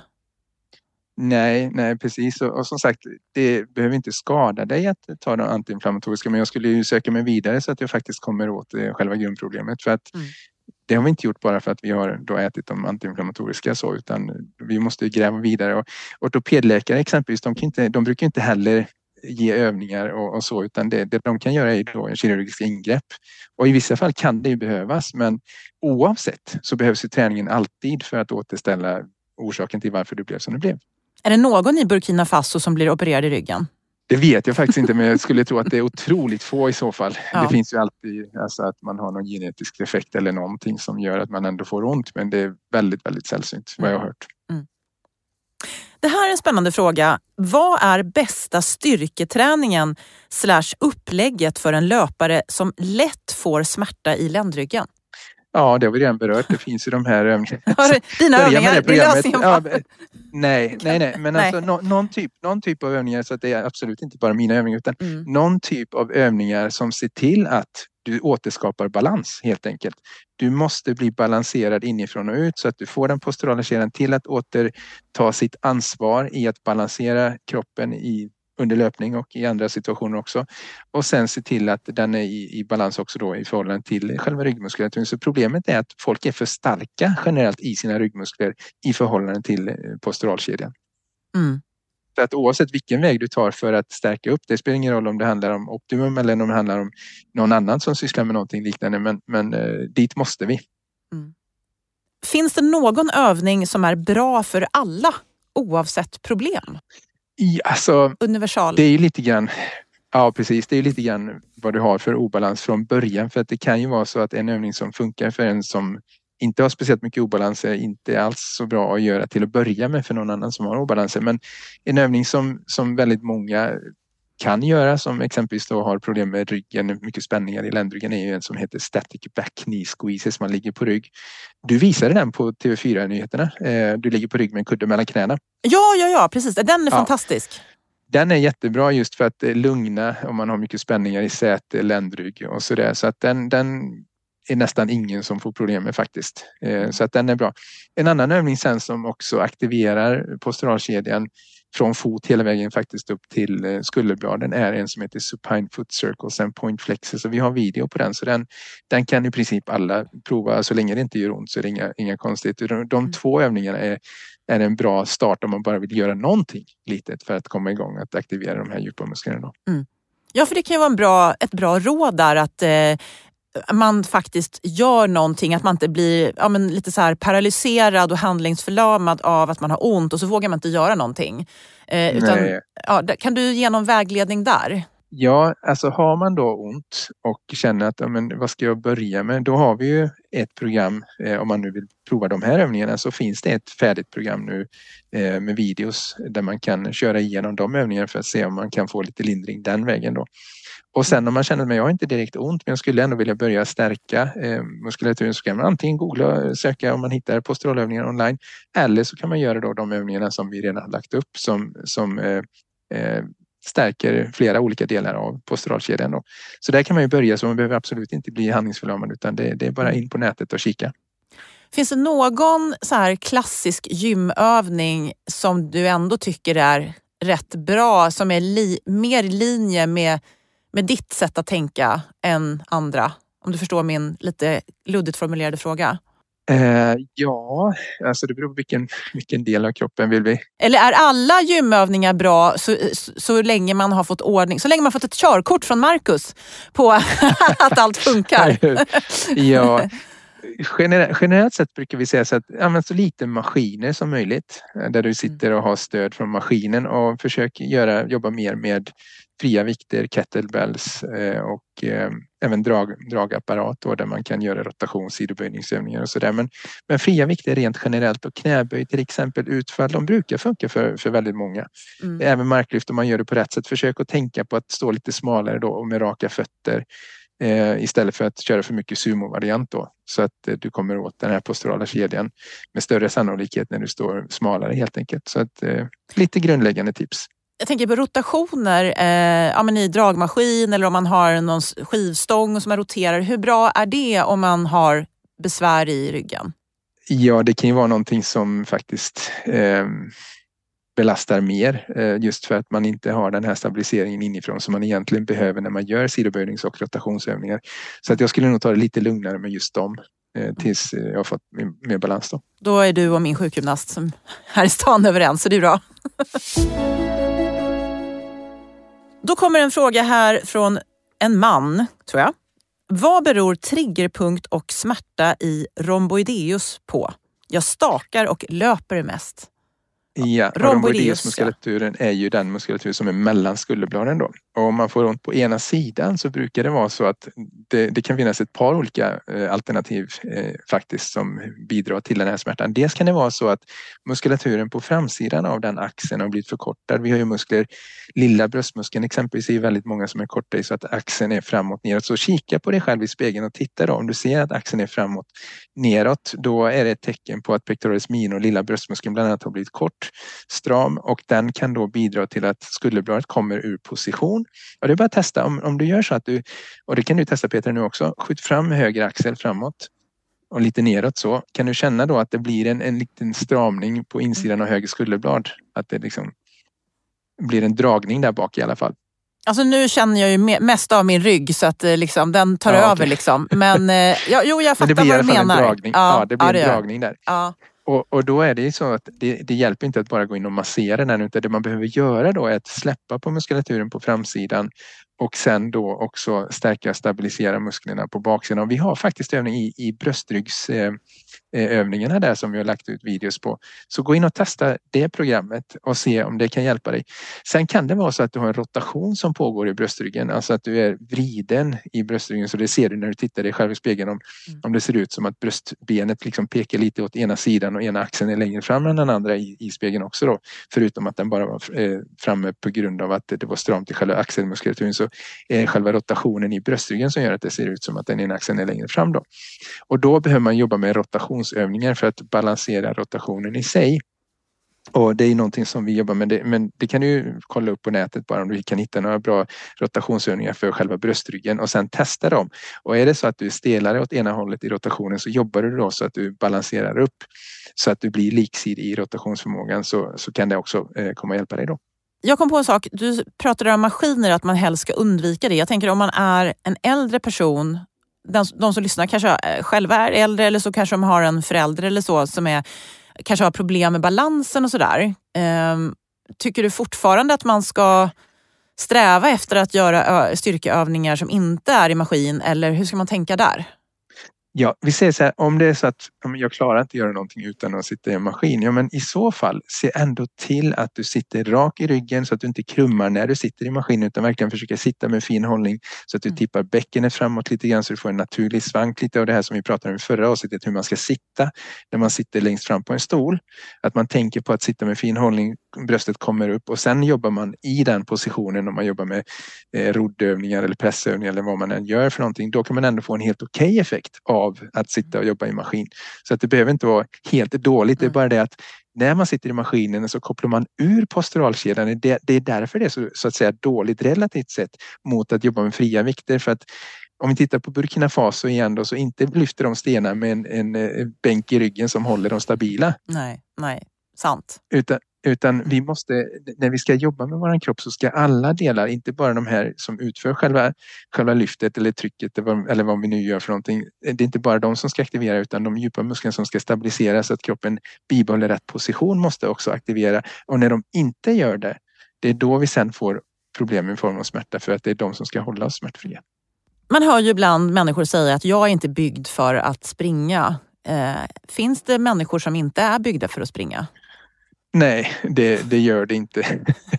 Nej, precis. Och som sagt, det behöver inte skada dig att ta de antiinflammatoriska, men jag skulle ju söka mig vidare så att jag faktiskt kommer åt själva grundproblemet. För att det har vi inte gjort bara för att vi har då ätit de antiinflammatoriska så, utan vi måste gräva vidare. Och ortopedläkare exempelvis, de brukar inte heller ge övningar och så, utan det de kan göra är då en kirurgisk ingrepp. Och i vissa fall kan det ju behövas, men oavsett så behövs ju träningen alltid för att återställa orsaken till varför du blev som du blev.
Är det någon i Burkina Faso som blir opererad i ryggen?
Det vet jag faktiskt inte, men jag skulle tro att det är otroligt få i så fall.
Ja.
Det finns ju alltid alltså att man har någon genetisk defekt eller någonting som gör att man ändå får ont, men det är väldigt, väldigt sällsynt vad jag har hört.
Mm. Det här är en spännande fråga. Vad är bästa styrketräningen / upplägget för en löpare som lätt får smärta i ländryggen?
Ja, det har vi redan berört. Det finns ju de här övningarna.
Dina övningar, det är lösningen på.
Ja, nej. Men alltså någon typ av övningar, så att det är absolut inte bara mina övningar, utan någon typ av övningar som ser till att du återskapar balans helt enkelt. Du måste bli balanserad inifrån och ut så att du får den posturala kedjan till att återta sitt ansvar i att balansera kroppen under löpning och i andra situationer också. Och sen se till att den är i balans också då i förhållande till själva ryggmuskulaturen. Så problemet är att folk är för starka generellt i sina ryggmuskler i förhållande till posturalkedjan. Mm. Så att oavsett vilken väg du tar för att stärka upp, det spelar ingen roll om det handlar om optimum eller om det handlar om någon annan som sysslar med någonting liknande, men dit måste vi. Mm.
Finns det någon övning som är bra för alla oavsett problem?
Alltså,
universal.
Det är ju lite grann, ja precis, det är lite grann vad du har för obalans från början, för att det kan ju vara så att en övning som funkar för en som inte har speciellt mycket obalanser inte alls så bra att göra till att börja med för någon annan som har obalanser, men en övning som väldigt många kan göra, som exempelvis då har problem med ryggen, mycket spänningar i ländryggen, är ju en som heter static back knee squeezes, man ligger på rygg. Du visade den på TV4-nyheterna. Du ligger på rygg med en kudde mellan knäna.
Ja, precis. Den är fantastisk.
Den är jättebra just för att lugna om man har mycket spänningar i säte, ländrygg och sådär. Så att den är nästan ingen som får problem med faktiskt. Så att den är bra. En annan övning sen som också aktiverar posturalkedjan från fot hela vägen faktiskt upp till skulderbladen är en som heter supine foot circles and point flexes. Så vi har video på den, så den kan i princip alla prova så länge det inte gör ont, så är det inga konstigheter. De två övningarna är en bra start om man bara vill göra någonting litet för att komma igång att aktivera de här djupa musklerna. Mm.
Ja, för det kan ju vara ett bra råd där att man faktiskt gör någonting, att man inte blir lite så här paralyserad och handlingsförlamad av att man har ont och så vågar man inte göra någonting. Kan du ge någon vägledning där?
Ja, alltså har man då ont och känner att vad ska jag börja med? Då har vi ju ett program, om man nu vill prova de här övningarna, så finns det ett färdigt program nu med videos där man kan köra igenom de övningarna för att se om man kan få lite lindring den vägen då. Och sen om man känner att jag har inte direkt ont, men jag skulle ändå vilja börja stärka muskulaturen, så kan man antingen googla och söka om man hittar posturalövningar online, eller så kan man göra då de övningarna som vi redan har lagt upp som stärker flera olika delar av posturalkedjan då. Så där kan man ju börja, så man behöver absolut inte bli handlingsförlamad, utan det är bara in på nätet och kika.
Finns det någon så här klassisk gymövning som du ändå tycker är rätt bra, som är mer i linje med ditt sätt att tänka än andra? Om du förstår min lite luddigt formulerade fråga.
Ja, alltså det beror på vilken del av kroppen vill vi.
Eller är alla gymövningar bra så länge man har fått ordning, så länge man fått ett körkort från Marcus på att allt funkar?
Ja, generellt sett brukar vi säga så att använd så lite maskiner som möjligt, där du sitter och har stöd från maskinen, och försök jobba mer med fria vikter, kettlebells och även dragapparat då, där man kan göra rotation, sidoböjningsövningar och sådär. Men fria vikter rent generellt, och knäböj till exempel, utfall, de brukar funka för väldigt många. Även marklyft, om man gör det på rätt sätt. Försök att tänka på att stå lite smalare då och med raka fötter istället för att köra för mycket sumo-variant då. Så att du kommer åt den här posturala kedjan med större sannolikhet när du står smalare helt enkelt. Så att lite grundläggande tips.
Jag tänker på rotationer i dragmaskin, eller om man har någon skivstång som man roterar. Hur bra är det om man har besvär i ryggen?
Ja, det kan ju vara någonting som faktiskt belastar mer, just för att man inte har den här stabiliseringen inifrån som man egentligen behöver när man gör sidoböjnings- och rotationsövningar. Så att jag skulle nog ta det lite lugnare med just dem. tills jag har fått mer balans då.
Då är du och min sjukgymnast som här i stan överens, så det är bra. Då kommer en fråga här från en man, tror jag. Vad beror triggerpunkt och smärta i rhomboideus på? Jag stakar och löper mest.
Ja, rhomboideusmuskulaturen är ju den muskulatur som är mellan skulderbladen då. Och om man får ont på ena sidan så brukar det vara så att det kan finnas ett par olika alternativ faktiskt som bidrar till den här smärtan. Dels kan det vara så att muskulaturen på framsidan av den axeln har blivit förkortad. Vi har ju muskler, lilla bröstmuskeln exempelvis är väldigt många som är korta i så att axeln är framåt neråt. Så kika på dig själv i spegeln och titta då. Om du ser att axeln är framåt neråt, då är det ett tecken på att pectoralis minor, lilla bröstmuskeln bland annat har blivit kort, stram, och den kan då bidra till att skulderbladet kommer ur position. Och det är bara att testa om du gör så att du, och det kan du testa Peter nu också, skjut fram höger axel framåt och lite neråt så. Kan du känna då att det blir en liten stramning på insidan av höger skulderblad? Att det liksom blir en dragning där bak i alla fall.
Alltså nu känner jag ju mest av min rygg så att liksom, den tar över liksom. Men jag fattar vad du menar.
Dragning. Ja, det blir en dragning där.
Ja.
Och då är det ju så att det hjälper inte att bara gå in och massera den, utan det man behöver göra då är att släppa på muskulaturen på framsidan och sen då också stärka och stabilisera musklerna på baksidan. Och vi har faktiskt övning i bröstryggsövningarna där som vi har lagt ut videos på. Så gå in och testa det programmet och se om det kan hjälpa dig. Sen kan det vara så att du har en rotation som pågår i bröstryggen. Alltså att du är vriden i bröstryggen, så det ser du när du tittar dig själv i spegeln om det ser ut som att bröstbenet liksom pekar lite åt ena sidan och ena axeln är längre fram än den andra i spegeln också då. Förutom att den bara var framme på grund av att det var stramt i själva axelmuskulaturen, så är själva rotationen i bröstryggen som gör att det ser ut som att den ena axeln är längre fram då. Och då behöver man jobba med rotationsövningar för att balansera rotationen i sig. Och det är någonting som vi jobbar med, men det kan du kolla upp på nätet bara om du kan hitta några bra rotationsövningar för själva bröstryggen och sen testa dem. Och är det så att du är stelare åt ena hållet i rotationen, så jobbar du då så att du balanserar upp så att du blir liksidig i rotationsförmågan, så kan det också komma att hjälpa dig då.
Jag kom på en sak, du pratade om maskiner, att man helst ska undvika det. Jag tänker om man är en äldre person, de som lyssnar kanske själva är äldre, eller så kanske de har en förälder eller så som kanske har problem med balansen och sådär. Tycker du fortfarande att man ska sträva efter att göra styrkeövningar som inte är i maskin, eller hur ska man tänka där?
Ja, vi säger så här, om det är så att jag klarar inte att göra någonting utan att sitta i en maskin, ja men i så fall se ändå till att du sitter rak i ryggen så att du inte krummar när du sitter i maskinen, utan verkligen försöka sitta med fin hållning så att du tippar bäckenet framåt lite grann så du får en naturlig svank, lite av det här som vi pratade om i förra avsnittet, hur man ska sitta när man sitter längst fram på en stol. Att man tänker på att sitta med fin hållning, bröstet kommer upp och sen jobbar man i den positionen om man jobbar med roddövningar eller pressövningar eller vad man än gör för någonting. Då kan man ändå få en helt okej effekt av att sitta och jobba i maskin. Så att det behöver inte vara helt dåligt. Det är bara det att när man sitter i maskinen så kopplar man ur posturalkedjan. Det är därför det är så att säga dåligt relativt sett mot att jobba med fria vikter. För att om vi tittar på Burkina Faso igen då, så inte lyfter de stenar med en bänk i ryggen som håller dem stabila.
Nej, sant.
Utan vi måste, när vi ska jobba med våran kropp så ska alla delar, inte bara de här som utför själva lyftet eller trycket eller vad vi nu gör för någonting. Det är inte bara de som ska aktivera, utan de djupa musklerna som ska stabilisera så att kroppen bibehåller rätt position måste också aktivera. Och när de inte gör det, det är då vi sen får problem i form av smärta, för att det är de som ska hålla oss smärtfria. Man
hör ju ibland människor säga att jag är inte byggd för att springa. Finns det människor som inte är byggda för att springa?
Nej, det gör det inte.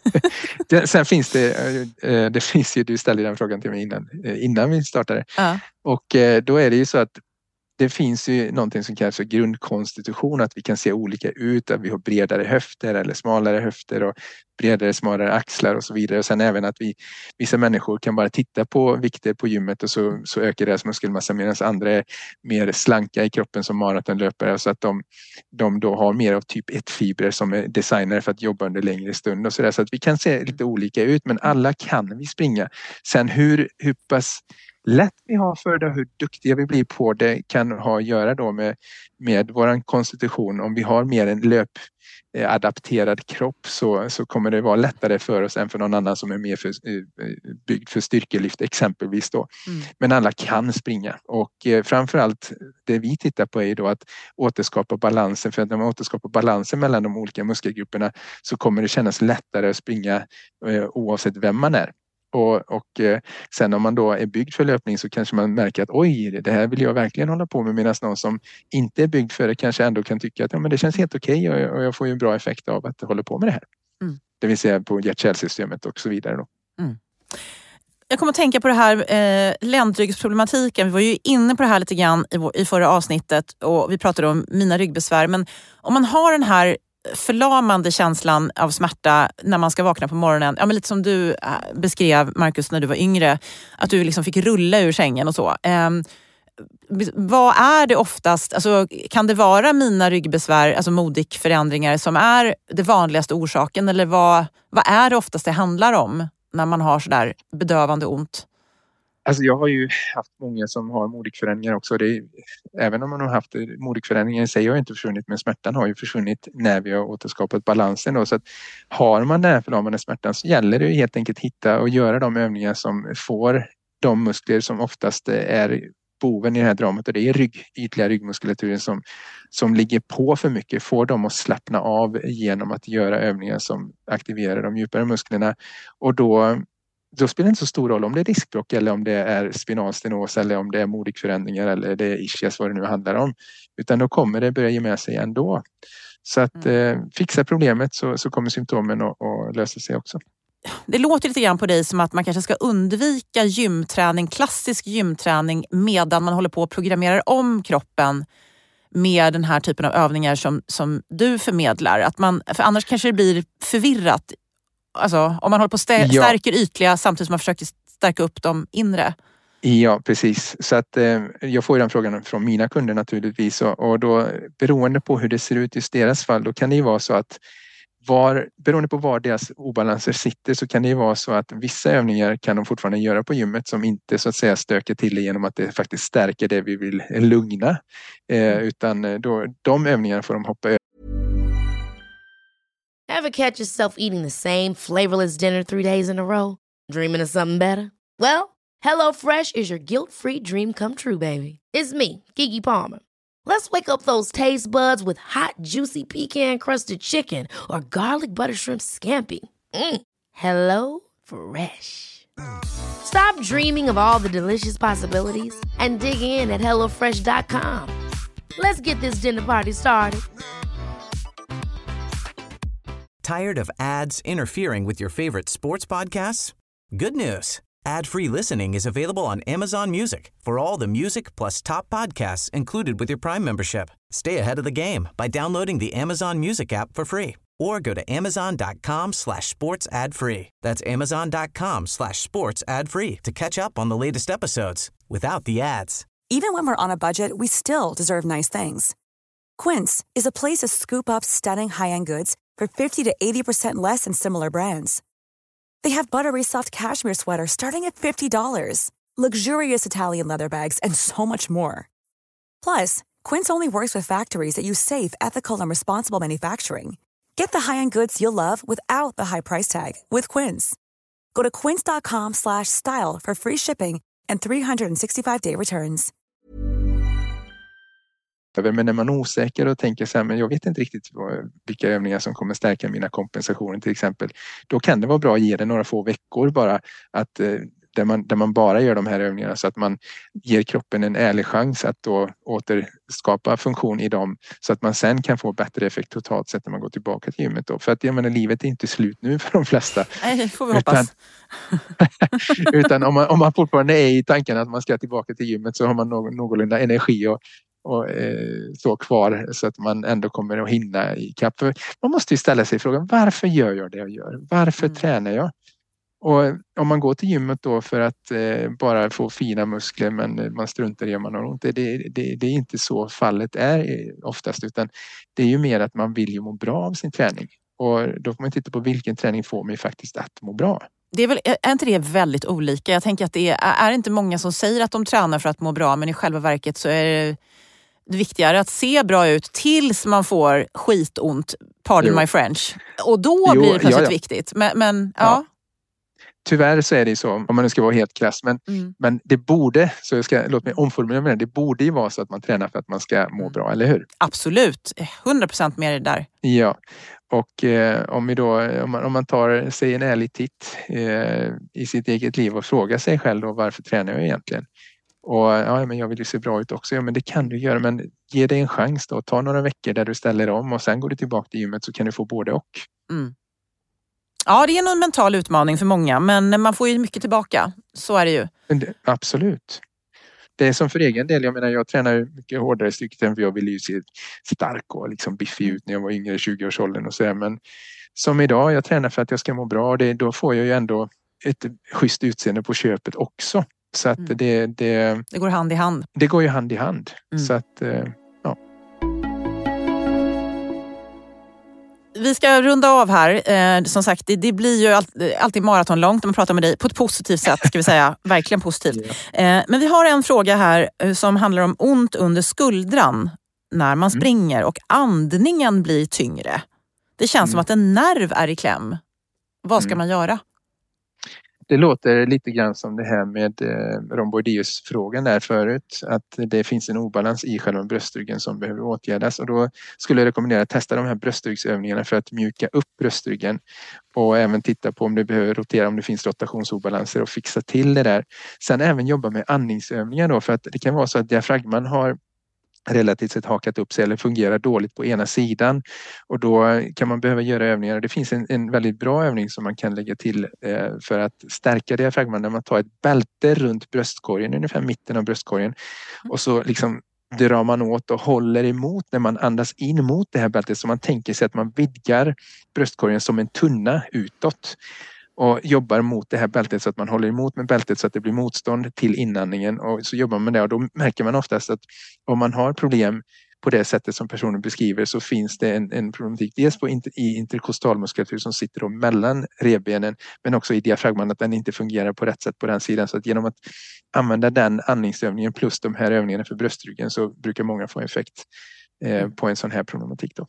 Sen finns det finns ju, du ställde den frågan till mig innan vi startade. Och då är det ju så att det finns ju någonting som kallas för grundkonstitution, att vi kan se olika ut, att vi har bredare höfter eller smalare höfter och bredare, smalare axlar och så vidare. Och sen även att vissa människor kan bara titta på vikter på gymmet och så ökar deras muskelmassa, medan andra är mer slanka i kroppen som maratonlöpare, så att de då har mer av typ 1-fibrer som är designade för att jobba under längre stund och så att vi kan se lite olika ut, men alla kan vi springa. Sen hur pass lätt vi har för det, hur duktiga vi blir på det kan ha att göra då med vår konstitution. Om vi har mer en löpadapterad kropp så kommer det vara lättare för oss än för någon annan som är mer byggd för styrkelyft exempelvis då. Men alla kan springa och framförallt det vi tittar på är då att återskapa balansen, för att när man återskapar balansen mellan de olika muskelgrupperna så kommer det kännas lättare att springa oavsett vem man är. Och sen om man då är byggd för löpning så kanske man märker att oj, det här vill jag verkligen hålla på med, medan någon som inte är byggd för det kanske ändå kan tycka att ja, men det känns helt okej och jag får ju en bra effekt av att hålla på med det här. Det vill säga på hjärt-kärlsystemet och så vidare då.
Jag kommer att tänka på det här ländryggsproblematiken. Vi var ju inne på det här lite grann i förra avsnittet och vi pratade om mina ryggbesvär. Men om man har den här förlamande känslan av smärta när man ska vakna på morgonen. Ja, men lite som du beskrev, Marcus, när du var yngre. Att du liksom fick rulla ur sängen och så. Vad är det oftast? Alltså, kan det vara mina ryggbesvär, alltså modikförändringar, som är det vanligaste orsaken? Eller vad är det oftast det handlar om när man har sådär bedövande ont?
Alltså jag har ju haft många som har modikförändringar också. Även om man har haft modikförändringar i sig har inte försvunnit, men smärtan har ju försvunnit när vi har återskapat balansen. Då. Så att har man den här förlamande smärtan så gäller det ju helt enkelt hitta och göra de övningar som får de muskler som oftast är boven i det här dramat, och det är ytliga ryggmuskulaturen som ligger på för mycket. Får dem att slappna av genom att göra övningar som aktiverar de djupare musklerna, och då spelar det inte så stor roll om det är diskbråck eller om det är spinalstenos eller om det är modikförändringar eller det är ischias, vad det nu handlar om. Utan då kommer det börja ge med sig ändå. Så att fixa problemet så kommer symptomen att lösa sig också.
Det låter lite grann på dig som att man kanske ska undvika gymträning, klassisk gymträning, medan man håller på att programmera om kroppen med den här typen av övningar som du förmedlar. För annars kanske det blir förvirrat. Alltså, om man håller på och stärker ytliga samtidigt som man försöker stärka upp de inre.
Ja, precis. Så att jag får ju den frågan från mina kunder naturligtvis. Och då, beroende på hur det ser ut i deras fall, då kan det ju vara så att beroende på var deras obalanser sitter, så kan det ju vara så att vissa övningar kan de fortfarande göra på gymmet som inte så att säga stöker till det genom att det faktiskt stärker det vi vill lugna. Utan då, de övningarna får de hoppa över.
Ever catch yourself eating the same flavorless dinner 3 days in a row? Dreaming of something better? Well, HelloFresh is your guilt-free dream come true, baby. It's me, Keke Palmer. Let's wake up those taste buds with hot, juicy pecan-crusted chicken or garlic butter shrimp scampi. Hello Fresh. Stop dreaming of all the delicious possibilities and dig in at HelloFresh.com. Let's get this dinner party started.
Tired of ads interfering with your favorite sports podcasts? Good news. Ad-free listening is available on Amazon Music for all the music plus top podcasts included with your Prime membership. Stay ahead of the game by downloading the Amazon Music app for free or go to amazon.com/sports ad free. That's amazon.com/sports ad free to catch up on the latest episodes without the ads.
Even when we're on a budget, we still deserve nice things. Quince is a place to scoop up stunning high-end goods for 50 to 80% less than similar brands. They have buttery soft cashmere sweaters starting at $50, luxurious Italian leather bags, and so much more. Plus, Quince only works with factories that use safe, ethical, and responsible manufacturing. Get the high-end goods you'll love without the high price tag with Quince. Go to quince.com/style for free shipping and 365-day returns.
Men när man är osäker och tänker så här, men jag vet inte riktigt vilka övningar som kommer stärka mina kompensationer till exempel. Då kan det vara bra att ge det några få veckor bara, att där man bara gör de här övningarna, så att man ger kroppen en ärlig chans att då återskapa funktion i dem, så att man sen kan få bättre effekt totalt sett när man går tillbaka till gymmet då. För att jag menar, livet är inte slut nu för de flesta.
Nej, det får vi hoppas.
Utan om man fortfarande är i tanken att man ska tillbaka till gymmet, så har man någorlunda energi och så kvar, så att man ändå kommer att hinna i kapp. För man måste ju ställa sig frågan, varför gör jag det jag gör? Varför tränar jag? Och om man går till gymmet då för att bara få fina muskler, men man struntar i om man har ont, det är inte så fallet är oftast, utan det är ju mer att man vill ju må bra av sin träning. Och då får man titta på vilken träning får mig faktiskt att må bra.
Är inte det väldigt olika? Jag tänker att det är inte många som säger att de tränar för att må bra, men i själva verket så är det viktigare att se bra ut tills man får skitont, pardon my French. Och då blir det plötsligt viktigt. Men ja.
Tyvärr så är det så, om man nu ska vara helt krass. Men det borde, låt mig omformulera med det borde ju vara så att man tränar för att man ska må bra, eller hur?
Absolut, 100% med det där.
Ja, och om man tar sig en ärlig titt i sitt eget liv och frågar sig själv då, varför tränar jag egentligen? Och men jag vill ju se bra ut också. Ja, men det kan du göra, men ge dig en chans då. Ta några veckor där du ställer om och sen går du tillbaka till gymmet, så kan du få både och.
Ja, det är en mental utmaning för många, men man får ju mycket tillbaka. Så är det ju.
Absolut. Det är som för egen del, jag menar, jag tränar mycket hårdare styrketräning för jag ville ju se stark och liksom biffig ut när jag var yngre, 20-årsåldern och så. Men som idag, jag tränar för att jag ska må bra, och då får jag ju ändå ett schysst utseende på köpet också. Så att det
går hand i hand.
Det går ju hand i hand. Så att,
Vi ska runda av här. Som sagt, det blir ju alltid maratonlångt när man pratar med dig på ett positivt sätt, ska vi säga. Verkligen positivt. Men vi har en fråga här som handlar om ont under skuldran när man springer och andningen blir tyngre. Det känns som att en nerv är i kläm. Vad ska man göra?
Det låter lite grann som det här med rhomboideus-frågan där förut. Att det finns en obalans i själva bröstryggen som behöver åtgärdas. Och då skulle jag rekommendera att testa de här bröstryggsövningarna för att mjuka upp bröstryggen. Och även titta på om det behöver rotera, om det finns rotationsobalanser, och fixa till det där. Sen även jobba med andningsövningar då, för att det kan vara så att diafragman har relativt sett hakat upp sig eller fungerar dåligt på ena sidan, och då kan man behöva göra övningar. Det finns en väldigt bra övning som man kan lägga till för att stärka diafragman, när man tar ett bälte runt bröstkorgen, ungefär mitten av bröstkorgen, och så liksom drar man åt och håller emot när man andas in mot det här bältet, så man tänker sig att man vidgar bröstkorgen som en tunna utåt och jobbar mot det här bältet så att man håller emot med bältet så att det blir motstånd till inandningen, och så jobbar man med det, och då märker man oftast att om man har problem på det sättet som personen beskriver, så finns det en problematik dels i interkostalmuskulatur som sitter då mellan revbenen, men också i diafragman, att den inte fungerar på rätt sätt på den sidan. Så att genom att använda den andningsövningen plus de här övningarna för bröstryggen, så brukar många få effekt på en sån här problematik då.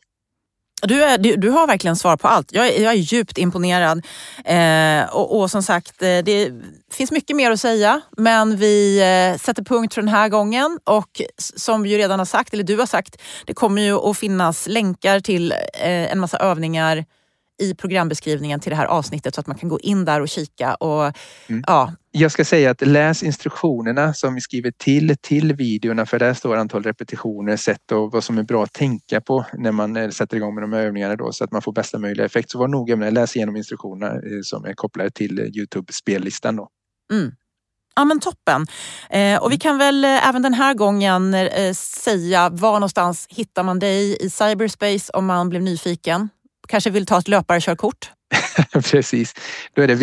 Du har verkligen svar på allt. Jag är djupt imponerad. Och som sagt, det finns mycket mer att säga. Men vi sätter punkt för den här gången. Och som vi ju redan har sagt, eller du har sagt, det kommer ju att finnas länkar till en massa övningar i programbeskrivningen till det här avsnittet, så att man kan gå in där och kika. Och, ja.
Jag ska säga att läs instruktionerna som vi skriver till videorna, för där står antal repetitioner, sätt och vad som är bra att tänka på när man sätter igång med de här övningarna då, så att man får bästa möjliga effekt. Så var noga med att läsa igenom instruktionerna som är kopplade till YouTube-spellistan då.
Ja, men toppen. Och vi kan väl även den här gången säga var någonstans hittar man dig i cyberspace om man blev nyfiken. Kanske vill ta ett löparkörkort?
Precis. Då är det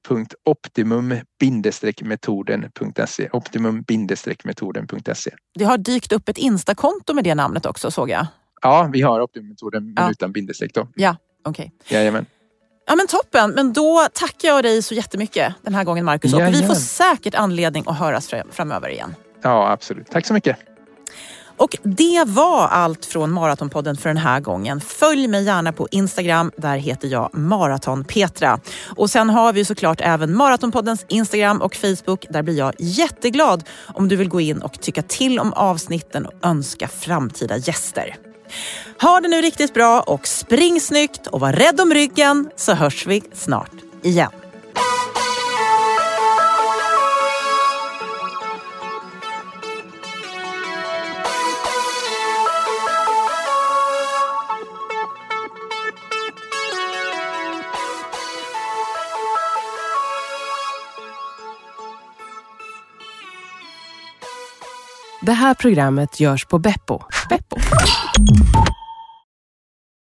www.optimum-metoden.se. Optimum-metoden.se.
Det har dykt upp ett Insta-konto med det namnet också, såg jag.
Ja, vi har Optimum-metoden, men utan bindestreck då.
Ja, okej.
Jajamän.
Ja, men toppen. Men då tackar jag dig så jättemycket den här gången, Marcus. Och vi får säkert anledning att höras framöver igen.
Ja, absolut. Tack så mycket.
Och det var allt från Maratonpodden för den här gången. Följ mig gärna på Instagram, där heter jag Maratonpetra. Och sen har vi såklart även Maratonpoddens Instagram och Facebook. Där blir jag jätteglad om du vill gå in och tycka till om avsnitten och önska framtida gäster. Ha det nu riktigt bra och spring snyggt och var rädd om ryggen, så hörs vi snart igen.
Det här programmet görs på Beppo.